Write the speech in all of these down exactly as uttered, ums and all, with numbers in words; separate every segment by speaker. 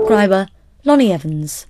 Speaker 1: Subscriber Lonnie Evans.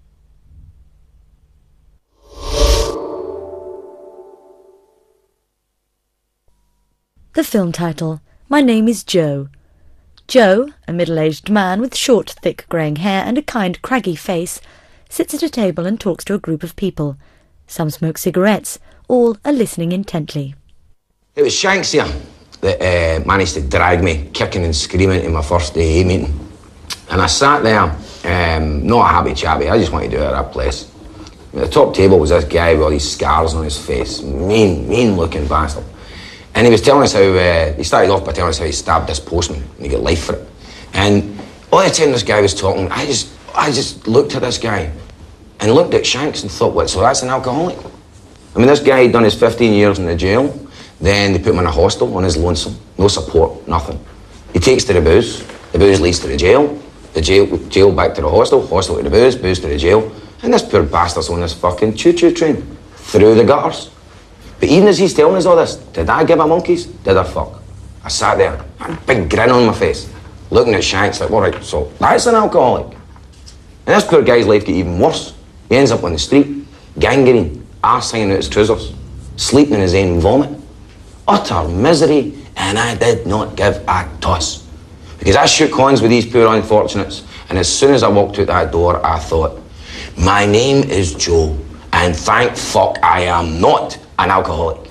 Speaker 1: The film title, My Name is Joe. Joe, a middle-aged man with short, thick greying hair and a kind, craggy face, sits at a table and talks to a group of people. Some smoke cigarettes, all are listening intently.
Speaker 2: It was Shanks here that uh, managed to drag me, kicking and screaming, to my first A A meeting. And I sat there, um, not a happy chappy, I just wanted to do it at that place. At the top table was this guy with all these scars on his face, mean, mean-looking bastard. And he was telling us how, uh, he started off by telling us how he stabbed this postman and he got life for it. And all the time this guy was talking, I just, I just looked at this guy and looked at Shanks and thought, what, so that's an alcoholic? I mean, this guy had done his fifteen years in the jail, then they put him in a hostel on his lonesome, no support, nothing. He takes to the booze, the booze leads to the jail, the jail, jail back to the hostel, hostel to the booze, booze to the jail, and this poor bastard's on this fucking choo-choo train, through the gutters. But even as he's telling us all this, did I give a monkeys? Did I fuck? I sat there, had a big grin on my face, looking at Shanks like, all right, so that's an alcoholic. And this poor guy's life got even worse. He ends up on the street, gangrene, arse hanging out his trousers, sleeping in his own vomit. Utter misery, and I did not give a toss. Because I shook hands with these poor unfortunates, and as soon as I walked out that door, I thought, my name is Joe, and thank fuck I am not an alcoholic.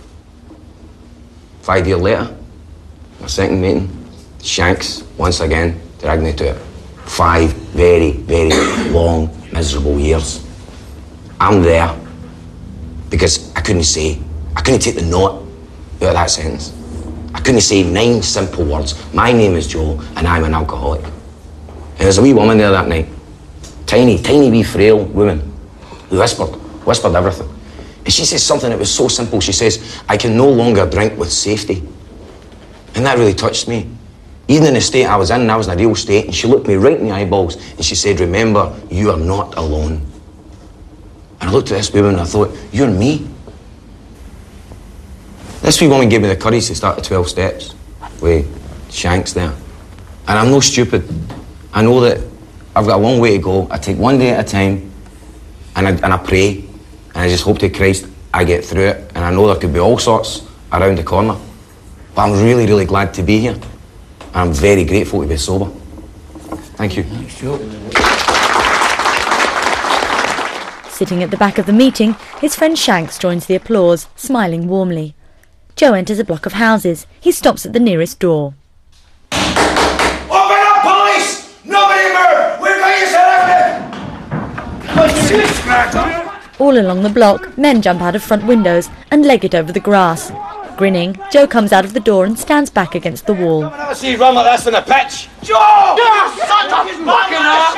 Speaker 2: Five years later, my second meeting, Shanks, once again, dragged me to it. Five very, very long, miserable years. I'm there because I couldn't say, I couldn't take the knot out of that sentence. I couldn't say nine simple words. My name is Joe, and I'm an alcoholic. And there's a wee woman there that night, tiny, tiny wee frail woman, who whispered, whispered everything. And she says something that was so simple. She says, I can no longer drink with safety. And that really touched me. Even in the state I was in, I was in a real state, and she looked me right in the eyeballs, and she said, remember, you are not alone. And I looked at this woman, and I thought, you're me. This wee woman gave me the courage to start the twelve steps with Shanks there. And I'm no stupid. I know that I've got a long way to go. I take one day at a time, and I, and I pray, and I just hope to Christ I get through it. And I know there could be all sorts around the corner. But I'm really, really glad to be here. And I'm very grateful to be sober. Thank you. Thanks, Joe.
Speaker 1: Sitting at the back of the meeting, his friend Shanks joins the applause, smiling warmly. Joe enters a block of houses. He stops at the nearest door.
Speaker 3: Open up, police! Nobody move! We're going to surrender!
Speaker 1: All along the block, men jump out of front windows and leg it over the grass. Grinning, Joe comes out of the door and stands back against the wall.
Speaker 3: I've never seen you run like this on a pitch. Joe! Yeah, shut up! Fucking ass!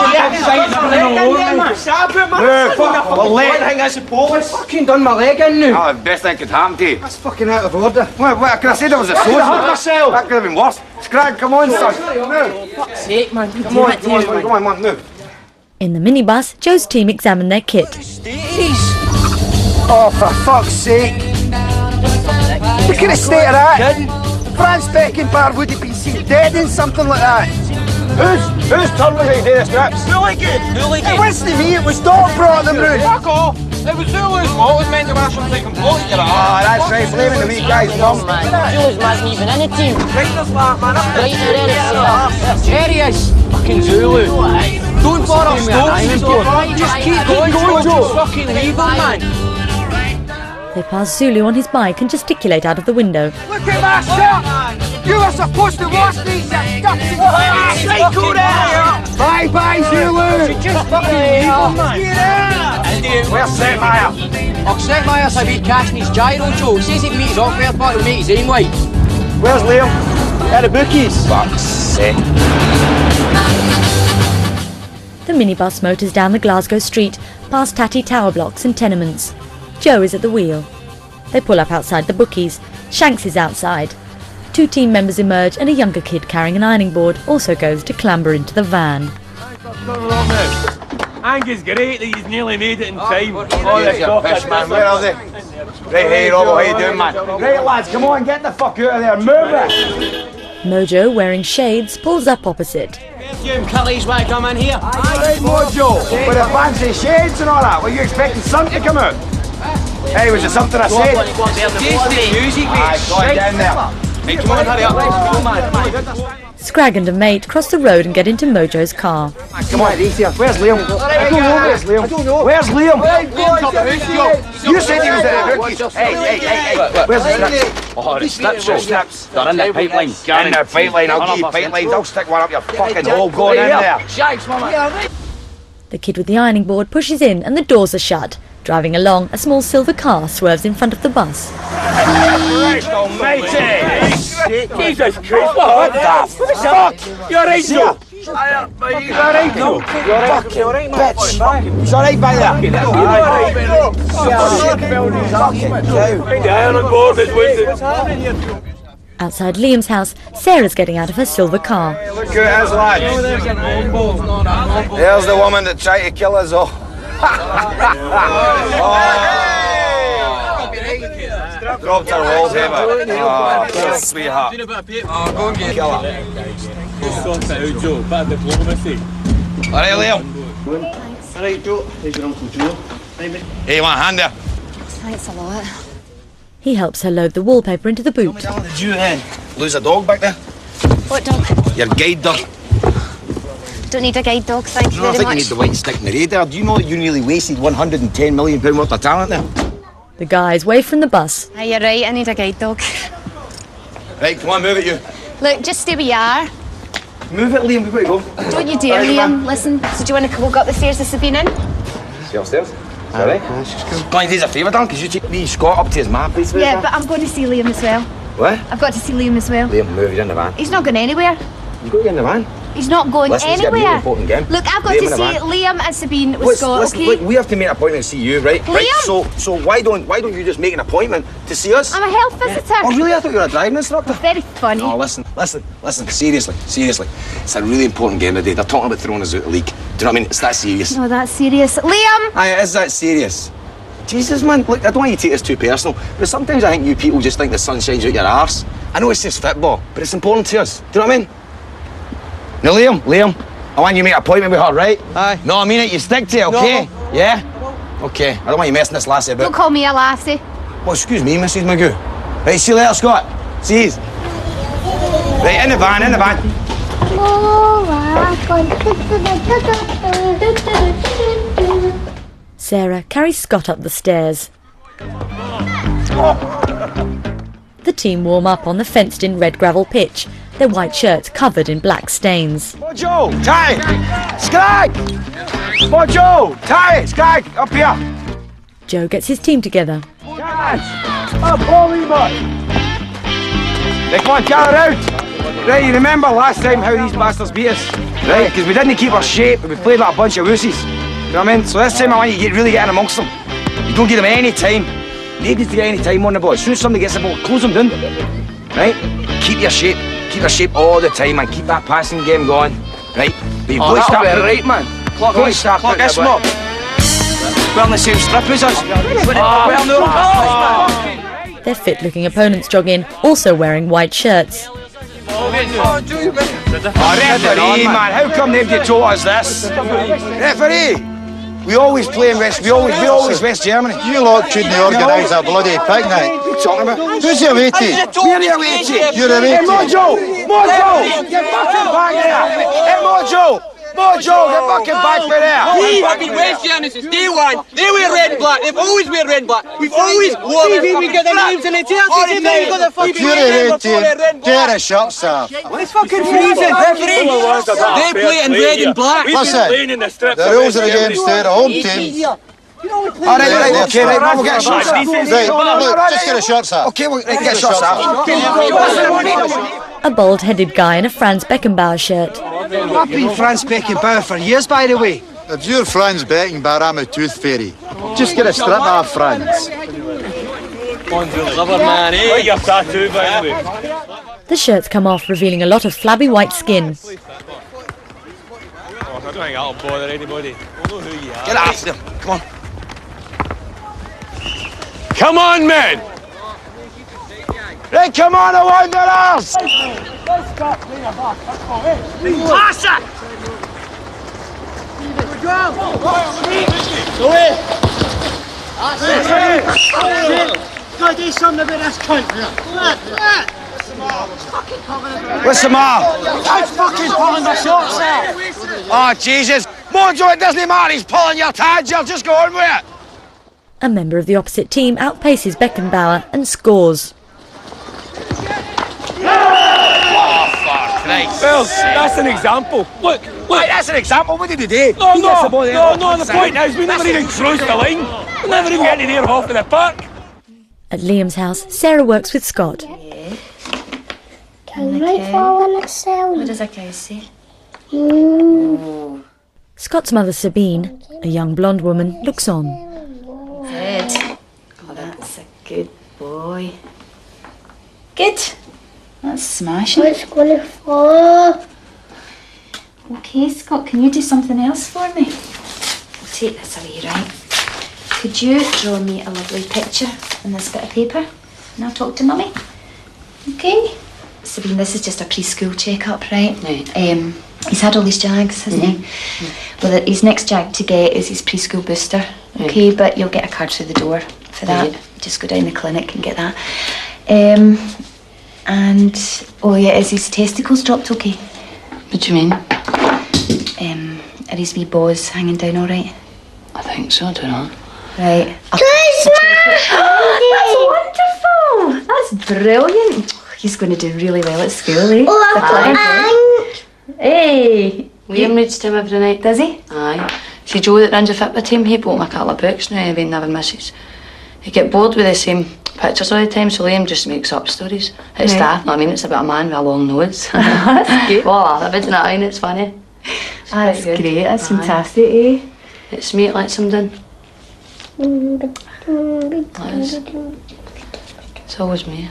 Speaker 3: I think I suppose.
Speaker 4: Fucking done my leg in now.
Speaker 5: Oh, the best thing could happen to you.
Speaker 4: That's fucking out of order.
Speaker 5: What, what, could I say there was a social?
Speaker 4: myself.
Speaker 5: That could have been worse. Scrag, come on, son.
Speaker 4: For fuck's sake, man.
Speaker 5: Come on, come on, come on, man, move.
Speaker 1: In the minibus, Joe's team examine their kit.
Speaker 4: Oh, for fuck's sake. Look at the state of that. Franz Beckenbauer would have been seen dead in something like that.
Speaker 3: Who's, who's turn was it to do the strips?
Speaker 6: Hooligan! Hooligan!
Speaker 4: It wasn't me, it was Doc brought them round.
Speaker 6: Fuck off! It was Zulu's fault, it was meant to wear something completely different.
Speaker 5: Ah, that's right, blaming the wee guy's mum.
Speaker 7: Zulu's wasn't even in the team.
Speaker 6: Right, man, man.
Speaker 7: Right there,
Speaker 4: There he is. Fucking Zulu. Don't bother stones, just keep going, Joe. Fucking evil, man.
Speaker 1: They pass Zulu on his bike and gesticulate out of the window.
Speaker 4: Look at my shirt! You were supposed to wash these, you dirty psycho there! Bye bye, Zulu! Just fucking evil, man! Get out!
Speaker 5: Where's Setmeyer?
Speaker 4: Oh, Setmeyer's a wee cash in his gyro, Joe. Says he'd meet his off-air part to make his aim white.
Speaker 5: Where's Liam? At the bookies. Fuck's sake.
Speaker 1: The minibus motors down the Glasgow street, past tatty tower blocks and tenements. Joe is at the wheel. They pull up outside the bookies. Shanks is outside. Two team members emerge and a younger kid carrying an ironing board also goes to clamber into the van.
Speaker 6: Angus, great that he's nearly made it in time.
Speaker 5: Oh, there's your pish, man. Where are they? Right, hey, Robbo, how you doing, man?
Speaker 3: Right, lads, come on, get the fuck out of there. Move it!
Speaker 1: Mojo, wearing shades, pulls up opposite.
Speaker 7: You Kelly's way come in here.
Speaker 5: Right, Mojo. With the fancy shades and all that. Were you expecting something to come out? Hey, was it something I said?
Speaker 7: Tasty music, mate.
Speaker 5: Aye, go on down there.
Speaker 7: Hey, come on, hurry up. Come on.
Speaker 1: Scrag and a mate cross the road and get into Mojo's car.
Speaker 5: Come on, easier. Where's Liam? I don't know. Where's Liam? I don't know. Where's Liam? You said he was at the hooky. Hey, hey, hey, hey. Where's the strips?
Speaker 7: Oh, the strips, the strips. They're in the pipeline.
Speaker 5: In the pipeline. I'll give you pipelines. I'll stick one up your fucking hole. Go in there.
Speaker 7: Shakes, mama.
Speaker 1: The kid with the ironing board pushes in and the doors are shut. Driving along, a small silver car swerves in front of the bus.
Speaker 5: Christ almighty!
Speaker 6: Jesus Christ, what the fuck? You're right, Joe. You're right, Joe. You're right, you're right,
Speaker 5: Bitch. He's alright by there.
Speaker 6: The iron board is wasted.
Speaker 1: Outside Liam's house, Sarah's getting out of her silver car.
Speaker 5: Look who it is, lad. There's the woman that tried to kill us all. Oh. Dropped her wallpaper. Oh, poor sweetheart.
Speaker 6: Oh, go and get
Speaker 5: Kill her.
Speaker 6: Sort it out, Joe. Bit of diplomacy.
Speaker 5: Alright, Liam.
Speaker 8: Alright, Joe. Here's your Uncle Joe.
Speaker 5: Hey, you want a hand there?
Speaker 9: Thanks a lot.
Speaker 1: He helps her load the wallpaper into the boot.
Speaker 5: Did you then lose a dog back there?
Speaker 9: What dog?
Speaker 5: Your guide dog.
Speaker 9: Don't need a guide dog, thank you
Speaker 5: No, I
Speaker 9: very
Speaker 5: think
Speaker 9: much.
Speaker 5: you need the white stick in the radar. Do you know that you nearly wasted one hundred and ten million pounds worth of talent there?
Speaker 1: The guys wave from the bus.
Speaker 9: Aye, you're right, I need a guide dog.
Speaker 5: Right, come on, move it, you.
Speaker 9: Look, just stay where you are.
Speaker 5: Move it, Liam, we've got to go.
Speaker 9: Don't you dare,
Speaker 5: Right,
Speaker 9: Liam. Listen, so do you want to walk up the stairs this been in?
Speaker 5: See upstairs? Alright. Can you do us a favour, Dan? Because you take me Scott up to his ma, please.
Speaker 9: Yeah, but I'm going to see Liam as well.
Speaker 5: What?
Speaker 9: I've got to see Liam as well.
Speaker 5: Liam, move, you're in the van.
Speaker 9: He's not going anywhere.
Speaker 5: You've got to get in the van.
Speaker 9: He's not going
Speaker 5: Listen, he's got a really
Speaker 9: anywhere.
Speaker 5: important game.
Speaker 9: Look, I've got
Speaker 5: Liam
Speaker 9: to
Speaker 5: in the
Speaker 9: see
Speaker 5: van.
Speaker 9: Liam and Sabine with
Speaker 5: Listen,
Speaker 9: Scott,
Speaker 5: listen,
Speaker 9: okay?
Speaker 5: look, we have to make an appointment to see you, right? Right.
Speaker 9: Liam?
Speaker 5: So, so why don't why don't you just make an appointment to see us?
Speaker 9: I'm a health visitor.
Speaker 5: Oh, really? I thought you were a driving instructor.
Speaker 9: Very funny.
Speaker 5: Oh, listen, listen, listen. Seriously, seriously. It's a really important game today. They're talking about throwing us out of the league. Do you know what I mean? It's that serious.
Speaker 9: No, that's serious. Liam!
Speaker 5: Aye, it is that serious. Jesus, man, look, I don't want you to take this too personal, but sometimes I think you people just think the sun shines out your arse. I know it's just football, but it's important to us. Do you know what I mean? Now, Liam, Liam, I want you to make an appointment with her, right?
Speaker 8: Aye.
Speaker 5: No, I mean it, you stick to it, okay? No. Yeah? Okay, I don't want you messing this lassie about.
Speaker 9: Don't call me a lassie.
Speaker 5: Well, excuse me, Missus Magoo. Right, see you later, Scott. See you. Right, in the van, in the van.
Speaker 1: Sarah carries Scott up the stairs. The team warm up on the fenced-in red gravel pitch, their white shirts covered in black stains.
Speaker 5: Mojo, tie! Skag! Mojo, tie! Skag, up here!
Speaker 1: Joe gets his team together.
Speaker 5: Catch! Up, holy boy! Right, come on, gather out! Right, you remember last time how these bastards beat us? Right, because we didn't keep our shape, we played like a bunch of wussies. You know what I mean? So this time I want you to get, really get in amongst them. You don't give them any time. Nobody's to get any time on the ball. As soon as somebody gets the ball, close them down. Right? Keep your shape. Keep your shape all the time, man. Keep that passing game going. Right? But you've
Speaker 6: Oh,
Speaker 5: got to start
Speaker 6: that'll be
Speaker 5: putting-
Speaker 6: right, man. Clock
Speaker 5: Go and
Speaker 6: this,
Speaker 5: start
Speaker 6: clock
Speaker 5: putting
Speaker 6: this,
Speaker 5: it
Speaker 6: mob. We're on the same strip as us. Well, no.
Speaker 1: Their fit-looking opponents jog in, also wearing white shirts.
Speaker 5: Oh, referee, man. How come they've told us this? Referee! We always play in West, we always, we always West Germany.
Speaker 10: You lot couldn't organise a bloody picnic.
Speaker 5: What are you talking about?
Speaker 10: Who's your away team?
Speaker 5: We're your away team.
Speaker 10: You're away
Speaker 5: Hey,
Speaker 10: team.
Speaker 5: Mojo! Mojo! Get fucking back there! Hey, Mojo! Mojo, get fucking back there!
Speaker 6: We have been West Germany since day one. They wear red and black. They've always wear red and black. We've always worn it. We get the names in the tails.
Speaker 10: If you're away team, get a shirt, sir.
Speaker 6: It's fucking freezing. They play in red and black.
Speaker 10: Listen, the rules are against the home team.
Speaker 5: All right, right, okay, right, man, we'll get a shot, sir.
Speaker 10: Right, look, just get a shirt, sir.
Speaker 5: Okay, we'll right, get a shot, sir.
Speaker 1: A bald-headed guy in a Franz Beckenbauer shirt.
Speaker 8: I've been Franz Beckenbauer for years, by the way.
Speaker 10: If you're Franz Beckenbauer, I'm a tooth fairy. Just get a strip off, Franz.
Speaker 6: Clever man, eh? Your tattoo, by the way.
Speaker 1: The shirts come off, revealing a lot of flabby white skin.
Speaker 6: Oh, I don't think that'll bother anybody. We'll know who you are.
Speaker 5: Get after them, come on.
Speaker 6: Come on, men!
Speaker 5: Right, come on, the Wanderers!
Speaker 4: Pass it! Go in! That's it! Gotta do something about this cunt.
Speaker 5: What's the matter?
Speaker 4: That's fucking pulling the shorts out.
Speaker 5: Oh, Jesus. Mojo, it doesn't matter. He's pulling your tags. You'll just go on with it.
Speaker 1: A member of the opposite team outpaces Beckenbauer and scores.
Speaker 6: Well, that's an example. Look, look.
Speaker 5: Hey, that's an example. What did he do?
Speaker 6: No,
Speaker 5: He
Speaker 6: no,
Speaker 5: gets the ball
Speaker 6: no,
Speaker 5: there.
Speaker 6: no, the point is we never even crossed the line. We never even get to near half of the park.
Speaker 1: At Liam's house, Sarah works with Scott.
Speaker 11: Can I fall in a cell?
Speaker 12: What does a cow say?
Speaker 11: Mm.
Speaker 1: Scott's mother, Sabine, a young blonde woman, looks on.
Speaker 12: Good. Oh, that's a good boy. Good. That's smashing.
Speaker 11: It's going to fall.
Speaker 12: Okay, Scott, can you do something else for me? I'll take this away, right? Could you draw me a lovely picture on this bit of paper? And I'll talk to Mummy. Okay? Sabine, this is just a preschool check-up, right?
Speaker 13: Right.
Speaker 12: Um, he's had all these jags, hasn't
Speaker 13: Mm-hmm.
Speaker 12: he? Mm-hmm. Well, his next jag to get is his preschool booster. Okay, right. But you'll get a card through the door for that. Right. Just go down the clinic and get that. Um, and, oh yeah, is his testicles dropped okay?
Speaker 13: What do you mean?
Speaker 12: Um, are his wee balls hanging down all right?
Speaker 13: I think so, I don't know.
Speaker 12: Right.
Speaker 11: Christmas!
Speaker 12: Oh, that's wonderful! That's brilliant. He's going to do really well at school, eh?
Speaker 11: Oh, I'm
Speaker 12: Hey!
Speaker 13: Liam reads to him every night.
Speaker 12: Does he?
Speaker 13: Aye. See Joe that runs the football team, he bought him a couple of books now and he never misses. He get bored with the same pictures all the time, so Liam just makes up stories. It's
Speaker 12: Right.
Speaker 13: daft, no, I mean, it's about a man with a long nose.
Speaker 12: That's good.
Speaker 13: Well, I love it, isn't it? And it's funny. It's
Speaker 12: That's
Speaker 13: quite good.
Speaker 12: great. That's
Speaker 13: Aye.
Speaker 12: fantastic, eh?
Speaker 13: It's me, it lets him down. That is. It's always me.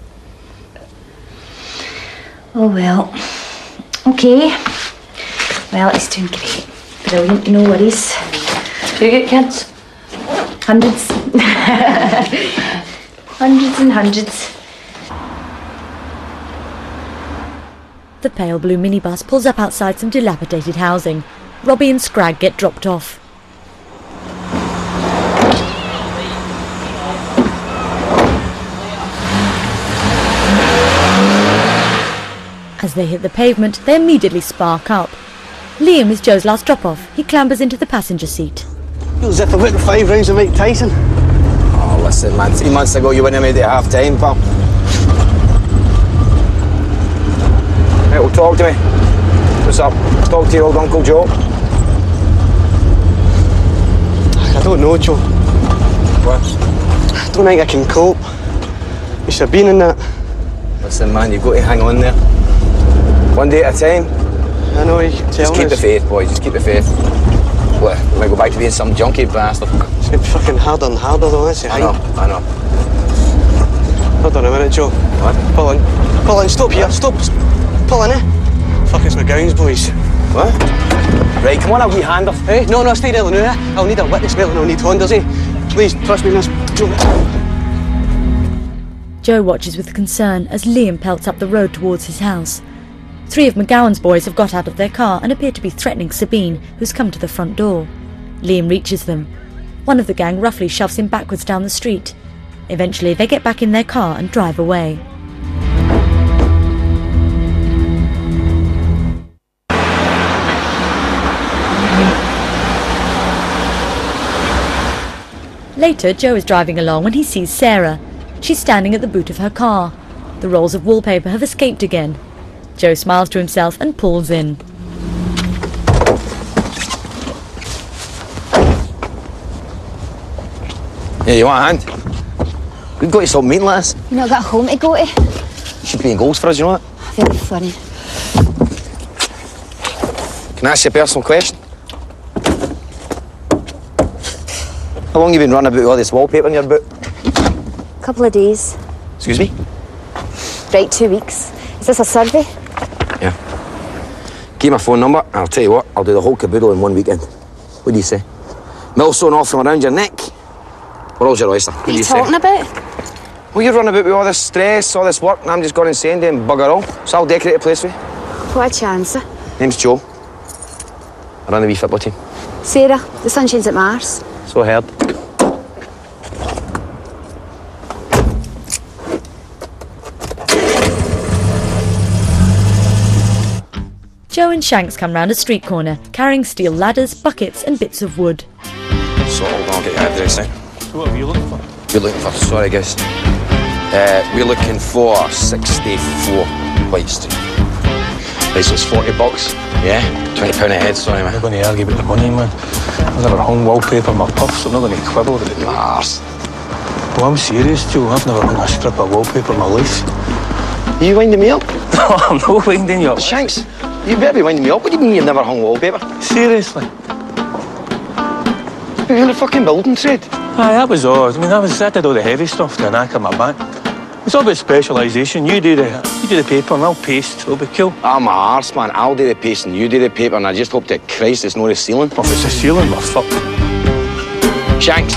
Speaker 12: Oh, well. Okay. Well, he's doing great. Brilliant, no worries.
Speaker 13: Do you get kids?
Speaker 12: Hundreds. Hundreds and hundreds.
Speaker 1: The pale blue minibus pulls up outside some dilapidated housing. Robbie and Scrag get dropped off. As they hit the pavement, they immediately spark up. Liam is Joe's last drop-off. He clambers into the passenger seat.
Speaker 8: Feels as if I went five rounds of Mike Tyson.
Speaker 2: Oh, listen, man. Three months ago, you wouldn't have made it at half-time, pal. Hey, well, talk to me. What's up? Talk to your old Uncle Joe.
Speaker 8: I don't know, Joe.
Speaker 2: What?
Speaker 8: I don't think I can cope. You should have been in that.
Speaker 2: Listen, man, you've got to hang on there. One day at a time.
Speaker 8: I know, you can tell
Speaker 2: Just keep the
Speaker 8: us.
Speaker 2: faith, boys. Just keep the faith. What? You might go back to being some junkie bastard.
Speaker 8: It's getting fucking harder and harder, though, isn't it?
Speaker 2: I know, I know.
Speaker 8: Hold on a minute, Joe.
Speaker 2: What?
Speaker 8: Pull in. Pull in. Stop here. Stop. Pull in, eh? Fuck, it's my gowns, boys.
Speaker 2: What? Right, come on, a wee hander.
Speaker 8: Eh? No, no, stay there, no, eh? I'll need a witness belt and I'll need Hondas, eh? Please, trust me in this, Joe.
Speaker 1: Joe watches with concern as Liam pelts up the road towards his house. Three of McGowan's boys have got out of their car and appear to be threatening Sabine, who's come to the front door. Liam reaches them. One of the gang roughly shoves him backwards down the street. Eventually, they get back in their car and drive away. Later, Joe is driving along when he sees Sarah. She's standing at the boot of her car. The rolls of wallpaper have escaped again. Joe smiles to himself and pulls in.
Speaker 2: Yeah, you want a hand? We've got to stop meeting like this.
Speaker 9: You not got home to go to?
Speaker 2: You should be in goals for us, you know that?
Speaker 9: Very funny.
Speaker 2: Can I ask you a personal question? How long have you been running about with all this wallpaper in your boot?
Speaker 9: Couple of days.
Speaker 2: Excuse me?
Speaker 9: Right, two weeks. Is this a survey?
Speaker 2: Yeah. Give my phone number, and I'll tell you what, I'll do the whole caboodle in one weekend. What do you say? Millstone off from around your neck? Or all's your oyster? What,
Speaker 9: What are
Speaker 2: do
Speaker 9: you
Speaker 2: you
Speaker 9: talking
Speaker 2: say?
Speaker 9: about?
Speaker 2: Well, you're running about with all this stress, all this work, and I'm just going insane doing bugger all. So I'll decorate the place for you.
Speaker 9: What a chance.
Speaker 2: Name's Joe. I run the wee football team.
Speaker 9: Sarah, the Sunshine's at Mars.
Speaker 2: So I heard.
Speaker 1: Joe and Shanks come round a street corner, carrying steel ladders, buckets and bits of wood.
Speaker 2: So hold on, I'll get your address now.
Speaker 6: So what are you looking for?
Speaker 2: We're looking for, sorry guys. Uh, we're looking for sixty-four White Street. Right, so it's forty bucks. Yeah? twenty pound a head, sorry man.
Speaker 6: I'm not going to argue about the money, man. I've never hung wallpaper on my puffs, so I'm not going to quibble with it.
Speaker 2: Mars.
Speaker 6: Well, I'm serious, Joe. I've never hung a strip of wallpaper in my life.
Speaker 2: Are you winding me up?
Speaker 6: No, I'm not winding you up.
Speaker 2: Shanks, you better be winding me up. What do you mean you've never hung wallpaper?
Speaker 6: Seriously?
Speaker 2: You're in a fucking building trade.
Speaker 6: Aye, that was odd. I mean, I, was, I did all the heavy stuff to the knack of my back. It's all about specialisation. You do the you do the paper and I'll paste. It'll be cool.
Speaker 2: I'm a arse, man. I'll do the paste and you do the paper, and I just hope to Christ it's not the ceiling.
Speaker 6: If it's the ceiling, we're fucked.
Speaker 2: Shanks.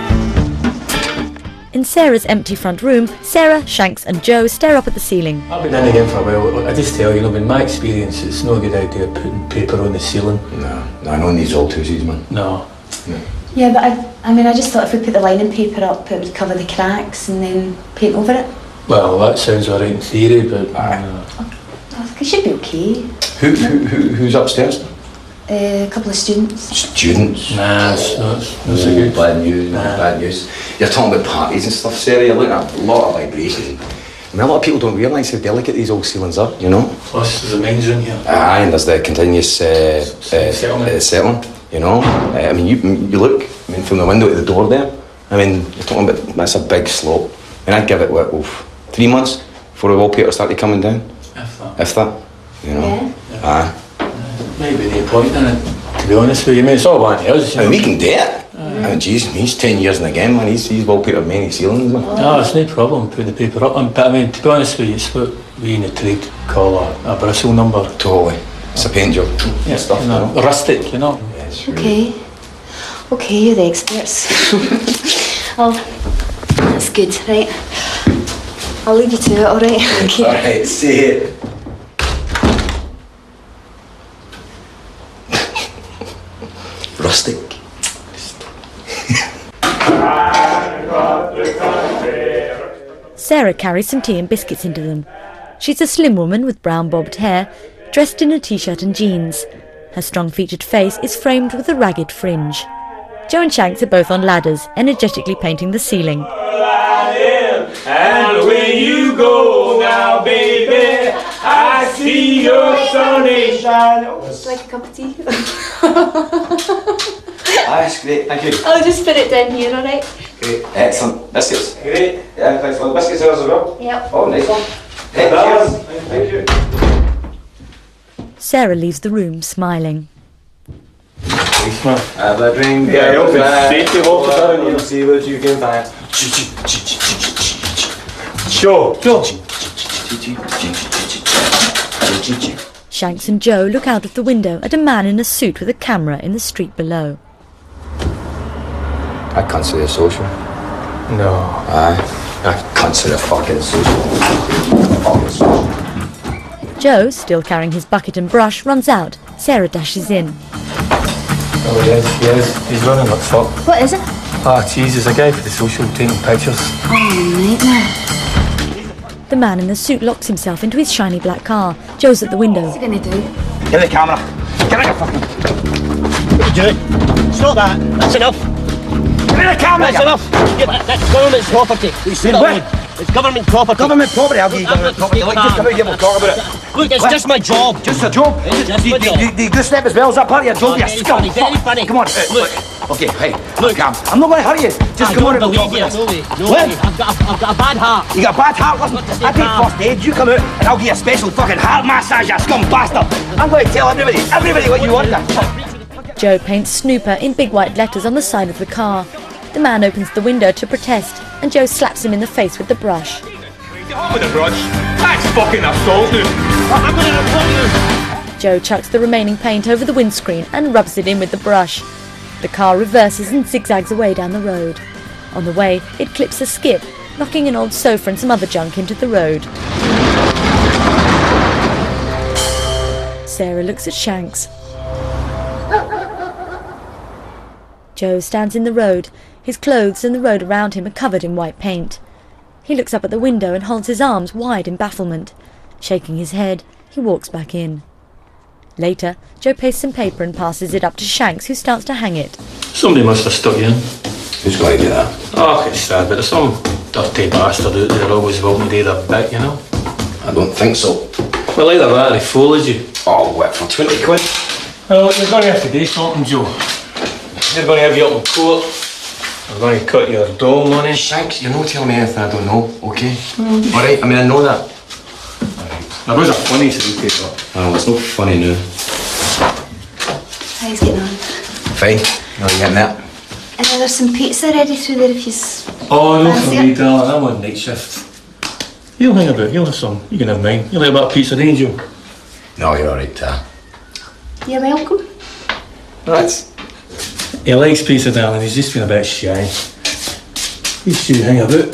Speaker 1: In Sarah's empty front room, Sarah, Shanks and Joe stare up at the ceiling.
Speaker 6: I've been in again for a while. I just tell you, you know, in my experience, it's no good idea putting paper on the ceiling.
Speaker 2: No, no, I know these old twosies, man.
Speaker 6: No.
Speaker 2: no.
Speaker 12: Yeah, but I, I mean, I just thought if we put the lining paper up, it would cover the cracks and then paint over it.
Speaker 6: Well, that sounds alright in theory, but
Speaker 2: uh,
Speaker 12: It should be okay.
Speaker 2: Who, who, who, who's upstairs?
Speaker 12: Uh, a couple of students.
Speaker 2: Students?
Speaker 6: Nah, it's not. That's
Speaker 2: no,
Speaker 6: a good.
Speaker 2: Bad news, nah. Bad news. You're talking about parties and stuff, Sarah. You're looking at a lot of vibration. I mean, a lot of people don't realise how delicate these old ceilings are, you know?
Speaker 6: Plus, there's a mains room here.
Speaker 2: Aye, and there's the continuous uh, uh, settlement. Uh, settling, you know? Uh, I mean, you you look, I mean, from the window to the door there, I mean, you're talking about, that's a big slope. And I'd give it, what, oof, three months before the wallpaper started coming down?
Speaker 6: If that.
Speaker 2: If that, you know?
Speaker 12: Yeah.
Speaker 2: Aye.
Speaker 6: Maybe the point in it, to be honest with you. I mean, it's all one of us.
Speaker 2: I mean, we can do it. I mean, jeez, he's ten years in the game, man. He's, he's wallpapered many ceilings, man.
Speaker 6: No, it's no problem putting the paper up. But I mean, to be honest with you, it's what we in the trade call a, a bristle number.
Speaker 2: Totally. It's a paint job.
Speaker 6: Yeah,
Speaker 2: stuff,
Speaker 6: you know,
Speaker 2: you know?
Speaker 6: rustic, you know.
Speaker 2: Yeah, it's really
Speaker 12: Okay. Okay, you're the experts. Oh, that's good, right? I'll leave you to it, all right? Okay.
Speaker 2: All right, see it. Rustic.
Speaker 1: Sarah carries some tea and biscuits into them. She's a slim woman with brown bobbed hair, dressed in a t-shirt and jeans. Her strong-featured face is framed with a ragged fringe. Joe and Shanks are both on ladders, energetically painting the ceiling.
Speaker 14: And when you go now, baby, I see your sunny shine.
Speaker 12: Would you like a cup of tea?
Speaker 2: That's great, thank you.
Speaker 12: I'll just put it down here, alright?
Speaker 2: Great, excellent. Biscuits.
Speaker 14: Great.
Speaker 2: Yeah, thanks for the biscuits there as well.
Speaker 12: Yep.
Speaker 2: Oh, nice one. Hey, cheers. Thank you.
Speaker 1: Sarah leaves the room, smiling.
Speaker 14: Nice man.
Speaker 2: Have a drink.
Speaker 14: Yeah, you'll be safety officer and you'll see what you can find. Sure, sure.
Speaker 1: Shanks and Joe look out of the window at a man in a suit with a camera in the street below.
Speaker 2: I consider social.
Speaker 6: No.
Speaker 2: Aye. I consider fucking social. Fucking social.
Speaker 1: Joe, still carrying his bucket and brush, runs out. Sarah dashes in.
Speaker 6: Oh, he is, he is. He's running like fuck.
Speaker 12: What is it?
Speaker 6: Ah, jeez, there's a guy for the social taking pictures.
Speaker 12: Oh, nightmare.
Speaker 1: The man in the suit locks himself into his shiny black car. Joe's at the window.
Speaker 12: What's he gonna do?
Speaker 5: Get the camera. Get out of fucking...
Speaker 15: What are you doing? Stop that. That's enough.
Speaker 5: Get the camera.
Speaker 15: That's enough. Yeah, that, that's government property. We
Speaker 5: Say what?
Speaker 15: It's government property.
Speaker 5: Government property? I'll give you government property. Look, just come out here, we'll talk about it.
Speaker 15: Look, it's
Speaker 5: What?
Speaker 15: just my job.
Speaker 5: Just a job?
Speaker 15: It's just
Speaker 5: Do
Speaker 15: my
Speaker 5: you-
Speaker 15: job.
Speaker 5: do you- do you goose step as well? Is that part of your job?
Speaker 15: Oh,
Speaker 5: You
Speaker 15: very
Speaker 5: scum.
Speaker 15: funny, very
Speaker 5: Fuck.
Speaker 15: funny.
Speaker 5: Come on. uh,
Speaker 15: Look.
Speaker 5: Okay, hey, look, Cam. I'm not going to hurt you. Just
Speaker 15: I
Speaker 5: come on
Speaker 15: don't
Speaker 5: and we'll talk
Speaker 15: believe you.
Speaker 5: about
Speaker 15: No
Speaker 5: this.
Speaker 15: way. No
Speaker 5: What?
Speaker 15: way. I've got, I've, I've got a bad heart.
Speaker 5: You got a bad heart? Listen,
Speaker 15: I've got to
Speaker 5: I
Speaker 15: stay
Speaker 5: take
Speaker 15: calm.
Speaker 5: first aid. You come out and I'll give you a special fucking heart massage, you scum bastard. I'm going to tell everybody, everybody what you want.
Speaker 1: Joe paints Snooper in big white letters on the side of the car. The man opens the window to protest, and Joe slaps him in the face with the brush.
Speaker 14: Get on with the brush. That's fucking assault, dude.
Speaker 15: I'm going to report you.
Speaker 1: Joe chucks the remaining paint over the windscreen and rubs it in with the brush. The car reverses and zigzags away down the road. On the way, it clips a skip, knocking an old sofa and some other junk into the road. Sarah looks at Shanks. Joe stands in the road. His clothes and the road around him are covered in white paint. He looks up at the window and holds his arms wide in bafflement. Shaking his head, he walks back in. Later, Joe pastes some paper and passes it up to Shanks, who starts to hang it.
Speaker 6: Somebody must have stuck you in.
Speaker 2: Who's going to do that?
Speaker 6: Oh, it's sad, but there's some dirty bastard out there always willing to do their bit, you know?
Speaker 2: I don't think so.
Speaker 6: Well, either that or they fooled you.
Speaker 2: Oh, what, for twenty quid?
Speaker 6: Well, you're going to have to do something, Joe. They're going to have you up in court. They're going to cut your dole money.
Speaker 2: Shanks, you're not telling me anything I don't know, okay? Mm. Alright, I mean, I know that.
Speaker 6: There was a funny side paper.
Speaker 2: Oh, it's not funny now.
Speaker 12: How's getting on?
Speaker 2: Fine. How are you getting that?
Speaker 12: And then there's some pizza ready through there if you
Speaker 6: Oh, no, for me, darling. I'm on night shift. You'll hang about. You'll have some. You can have mine. You'll have a bit of pizza, ain't you?
Speaker 2: No, you're alright, Ta.
Speaker 12: You're welcome.
Speaker 2: That's...
Speaker 6: He likes pizza, darling. He's just been a bit shy. You should hang about.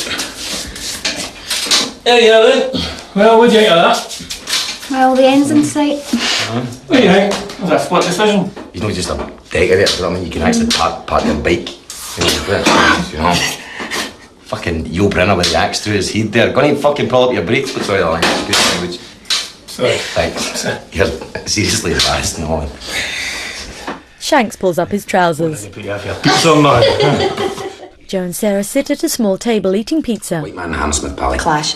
Speaker 6: There you are, then. Well, what do you think of that?
Speaker 12: Well, the end's in sight.
Speaker 6: Uh-huh. What do you think? Was that a split decision?
Speaker 2: He's not just a decorator, but I mean, you can actually park, park your bike. You know, you know. Fucking Yul Brynner with the axe through his head there. Gonna fucking pull up your brakes, but sorry, darling. Good language.
Speaker 6: Sorry.
Speaker 2: Thanks. You're seriously embarrassed, no.
Speaker 1: Shanks pulls up his trousers.
Speaker 6: Pizza, man.
Speaker 1: Joe and Sarah sit at a small table eating pizza.
Speaker 2: White man Hammersmith, Pally.
Speaker 12: Clash.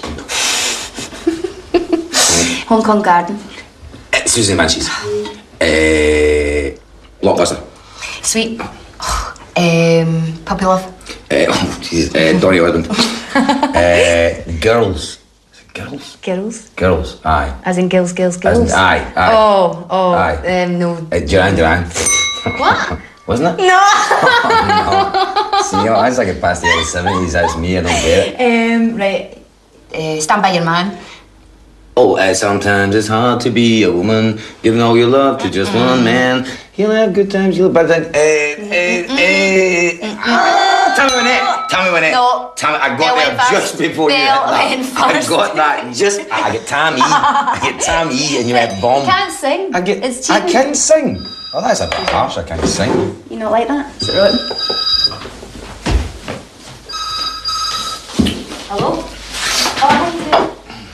Speaker 12: Hong Kong Garden.
Speaker 2: Uh, Susie Manches. Uh, Blockbuster.
Speaker 12: Sweet. Um, Puppy Love.
Speaker 2: Uh, oh, jeez. Uh, Donny Osmond. uh, girls. Is it girls?
Speaker 12: Girls.
Speaker 2: Girls, aye.
Speaker 12: As in girls, girls,
Speaker 2: As
Speaker 12: girls.
Speaker 2: in, aye, aye.
Speaker 12: Oh, oh.
Speaker 2: Aye.
Speaker 12: Um, no.
Speaker 2: Uh, Duran Duran.
Speaker 12: What?
Speaker 2: Wasn't it?
Speaker 12: No.
Speaker 2: Oh, no. See, you know, I was like a past the early seventies. That's me. I don't get it.
Speaker 12: Um, right. Uh, Stand By Your Man.
Speaker 2: Oh, uh, sometimes it's hard to be a woman, giving all your love to just one man. He'll have good times, he'll have bad times. Eh, eh, eh. Ah, tell me when it. Tell me when it.
Speaker 12: No.
Speaker 2: Tell me, I got
Speaker 12: Bill
Speaker 2: there
Speaker 12: went first.
Speaker 2: just before you
Speaker 12: Bill
Speaker 2: hit that.
Speaker 12: went
Speaker 2: I
Speaker 12: first.
Speaker 2: got that just. I get Tammy. I get Tammy, and you went bomb.
Speaker 12: You can't sing.
Speaker 2: I get.
Speaker 12: It's
Speaker 2: I
Speaker 12: cheating.
Speaker 2: can sing. Oh, that's a bit harsh. I can't sing.
Speaker 12: You not like that? Is it right? Hello? Oh, how you doing?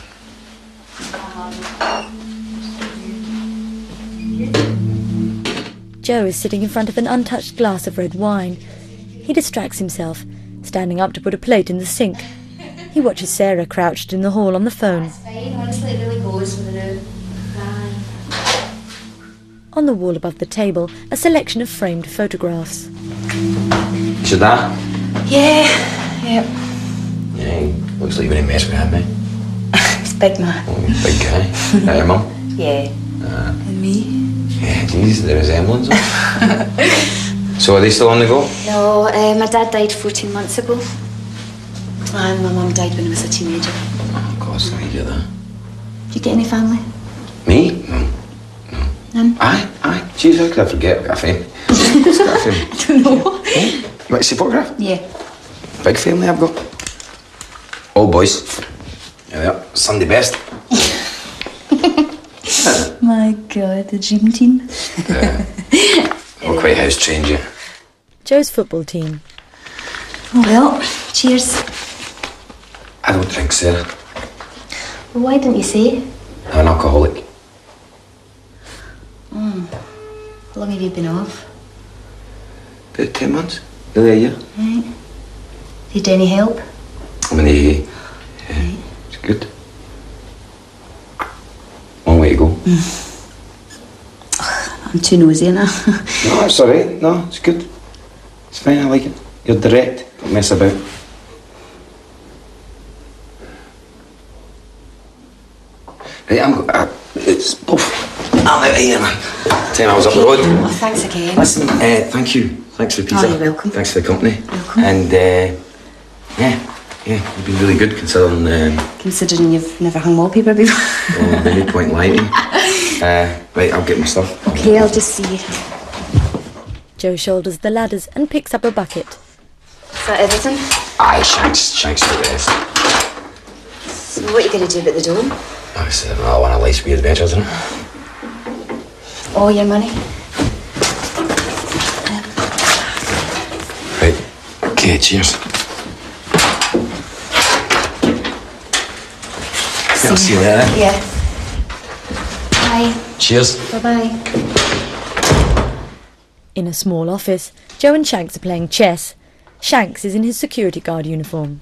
Speaker 1: Joe is sitting in front of an untouched glass of red wine. He distracts himself, standing up to put a plate in the sink. He watches Sarah crouched in the hall on the phone.
Speaker 12: Fine, honestly, it really goes for the new.
Speaker 1: On the wall above the table, a selection of framed photographs.
Speaker 2: Is it that?
Speaker 12: Yeah, yeah.
Speaker 2: Yeah, looks like you're going to mess with him, mate.
Speaker 12: He's big man.
Speaker 2: Oh, big guy. That your mum?
Speaker 12: Yeah.
Speaker 2: Uh,
Speaker 12: And me?
Speaker 2: yeah, geez, the resemblance. So are they still on the go?
Speaker 12: No, uh, my dad died fourteen months ago. And my mum died when I was a teenager.
Speaker 2: Oh, God, sorry to hear that.
Speaker 12: Do you get any family?
Speaker 2: Me? No.
Speaker 12: None?
Speaker 2: Aye, aye. Jeez, how could I forget? I've got a family. I've got a family.
Speaker 12: I don't know.
Speaker 2: Eh? You want to see a photograph?
Speaker 12: Yeah.
Speaker 2: Big family I've got. All boys. Yeah, they are. Sunday best.
Speaker 12: My God, the dream team.
Speaker 2: Yeah. Not quite house trained yet.
Speaker 1: Joe's football team.
Speaker 12: Oh well, cheers.
Speaker 2: I don't drink, Sarah.
Speaker 12: Well, why didn't you say?
Speaker 2: I'm an alcoholic.
Speaker 12: Mm. How long have you been off?
Speaker 2: About ten months. Nearly a year.
Speaker 12: Right. Need any help?
Speaker 2: I'm in the A A. Yeah, it's good. Long way to go.
Speaker 12: Mm. I'm too nosy, ain't I?
Speaker 2: No, it's alright. No, it's good. It's fine, I like it. You're direct. Don't mess about. Right, I'm go- uh, it's oof. I'm out of here, man. Time I was up the road.
Speaker 12: Oh, thanks again.
Speaker 2: Listen, uh, thank you. Thanks for the pizza.
Speaker 12: Oh, you're welcome.
Speaker 2: Thanks for the company.
Speaker 12: Welcome.
Speaker 2: And uh, yeah, yeah, you've been really good considering um,
Speaker 12: Considering you've never hung wallpaper before.
Speaker 2: oh, the no point lying. Uh, right, I'll get my stuff.
Speaker 12: Okay, I'll just see.
Speaker 1: Joe shoulders the ladders and picks up a bucket.
Speaker 12: Is that everything?
Speaker 2: Aye, Shanks, Shanks for the rest.
Speaker 12: So what are you going to do about the dome?
Speaker 2: I said, another one of life's weird adventures, isn't it?
Speaker 12: All your money.
Speaker 2: Right. Okay, cheers. I'll see you later.
Speaker 12: Yeah. Bye.
Speaker 2: Cheers.
Speaker 12: Bye-bye.
Speaker 1: In a small office, Joe and Shanks are playing chess. Shanks is in his security guard uniform.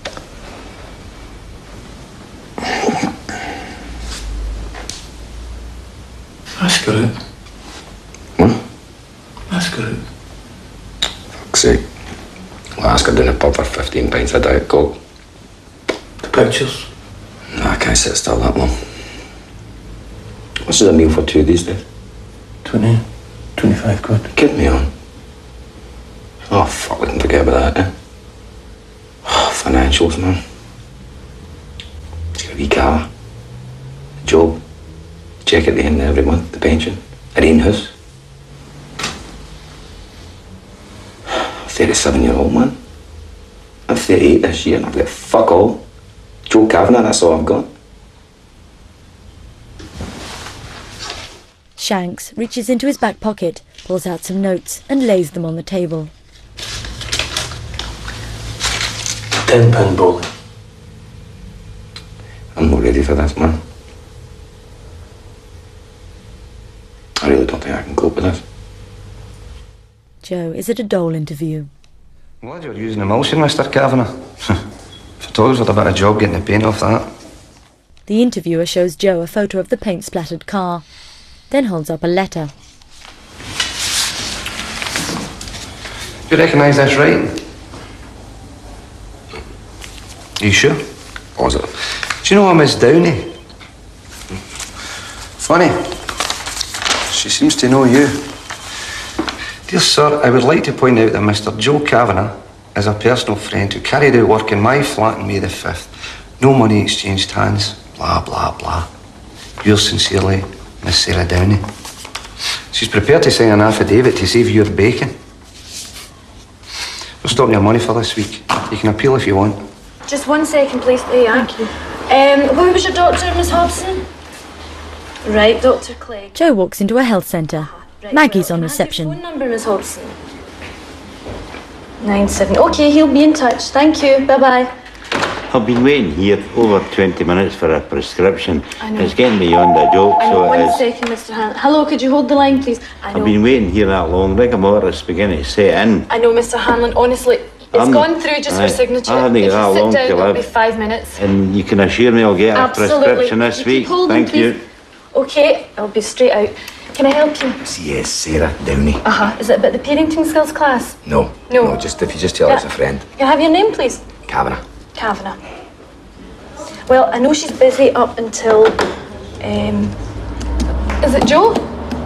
Speaker 2: That's good. What? That's good. Fuck's sake. Well, ask her down the pub for fifteen pints of Diet Coke. The pictures? No, I can't sit still that long. What's a meal for two these days? Twenty, twenty-five quid. Get me on. Oh, fuck, we can forget about that, eh? Oh, financials, man. It's got a wee car. A job. Check at the end of every month, the pension. A own house. thirty-seven-year-old man. I'm thirty-eight this year and I've got fuck all. Joe Kavanagh, that's all I've got.
Speaker 1: Shanks reaches into his back pocket, pulls out some notes and lays them on the table.
Speaker 2: Ten pin bowling. I'm not ready for this, man. I really don't think I can cope with this.
Speaker 1: Joe is at a Dole interview.
Speaker 5: I'm glad you're using emulsion, Mister Kavanagh. If I told us what about a job getting the paint off that.
Speaker 1: The interviewer shows Joe a photo of the paint-splattered car, then holds up a letter.
Speaker 5: Do you recognise this writing? Are you sure?
Speaker 2: What was it?
Speaker 5: Do you know a Miss Downey? Funny. She seems to know you. Dear sir, I would like to point out that Mister Joe Kavanagh is a personal friend who carried out work in my flat on May the fifth. No money exchanged hands. Blah, blah, blah. Yours sincerely, Miss Sarah Downey. She's prepared to sign an affidavit to save your bacon. We'll stop your money for this week. You can appeal if you want.
Speaker 12: Just one second, please. There you are. Thank you. Um, who was your doctor, Miss Hobson? Right, Doctor Clegg.
Speaker 1: Joe walks into a health centre.
Speaker 12: Right,
Speaker 1: Maggie's
Speaker 12: well,
Speaker 1: on
Speaker 12: can I have
Speaker 1: reception.
Speaker 12: your phone number, Miss Hobson. Nine seven. Okay, he'll be in touch. Thank you. Bye bye.
Speaker 16: I've been waiting here over twenty minutes for a prescription.
Speaker 12: I know.
Speaker 16: It's getting beyond a joke,
Speaker 12: I know.
Speaker 16: so it
Speaker 12: One
Speaker 16: is.
Speaker 12: second, Mister Hanlon. Hello, could you hold the line, please? I know.
Speaker 16: I've been waiting here that long. Rigor mortis beginning to set in.
Speaker 12: I know, Mister Hanlon. Honestly, it's
Speaker 16: I'm-
Speaker 12: gone through just
Speaker 16: I-
Speaker 12: for signature.
Speaker 16: I haven't
Speaker 12: if you
Speaker 16: got that
Speaker 12: sit
Speaker 16: long
Speaker 12: down,
Speaker 16: to
Speaker 12: it'll
Speaker 16: live.
Speaker 12: be five minutes.
Speaker 16: And you can assure me I'll get a
Speaker 12: Absolutely.
Speaker 16: prescription this
Speaker 12: You
Speaker 16: week.
Speaker 12: keep holding,
Speaker 16: Thank you.
Speaker 12: please. Okay, I'll be straight out. Can I help you?
Speaker 2: Yes, Sarah Downey.
Speaker 12: Uh huh. Is it about the parenting skills class?
Speaker 2: No.
Speaker 12: No.
Speaker 2: No, just if you just tell her
Speaker 12: Yeah.
Speaker 2: it's a friend.
Speaker 12: Can I have your name, please?
Speaker 2: Kavanagh.
Speaker 12: Kavanagh. Well, I know she's busy up until. Um, is it Joe?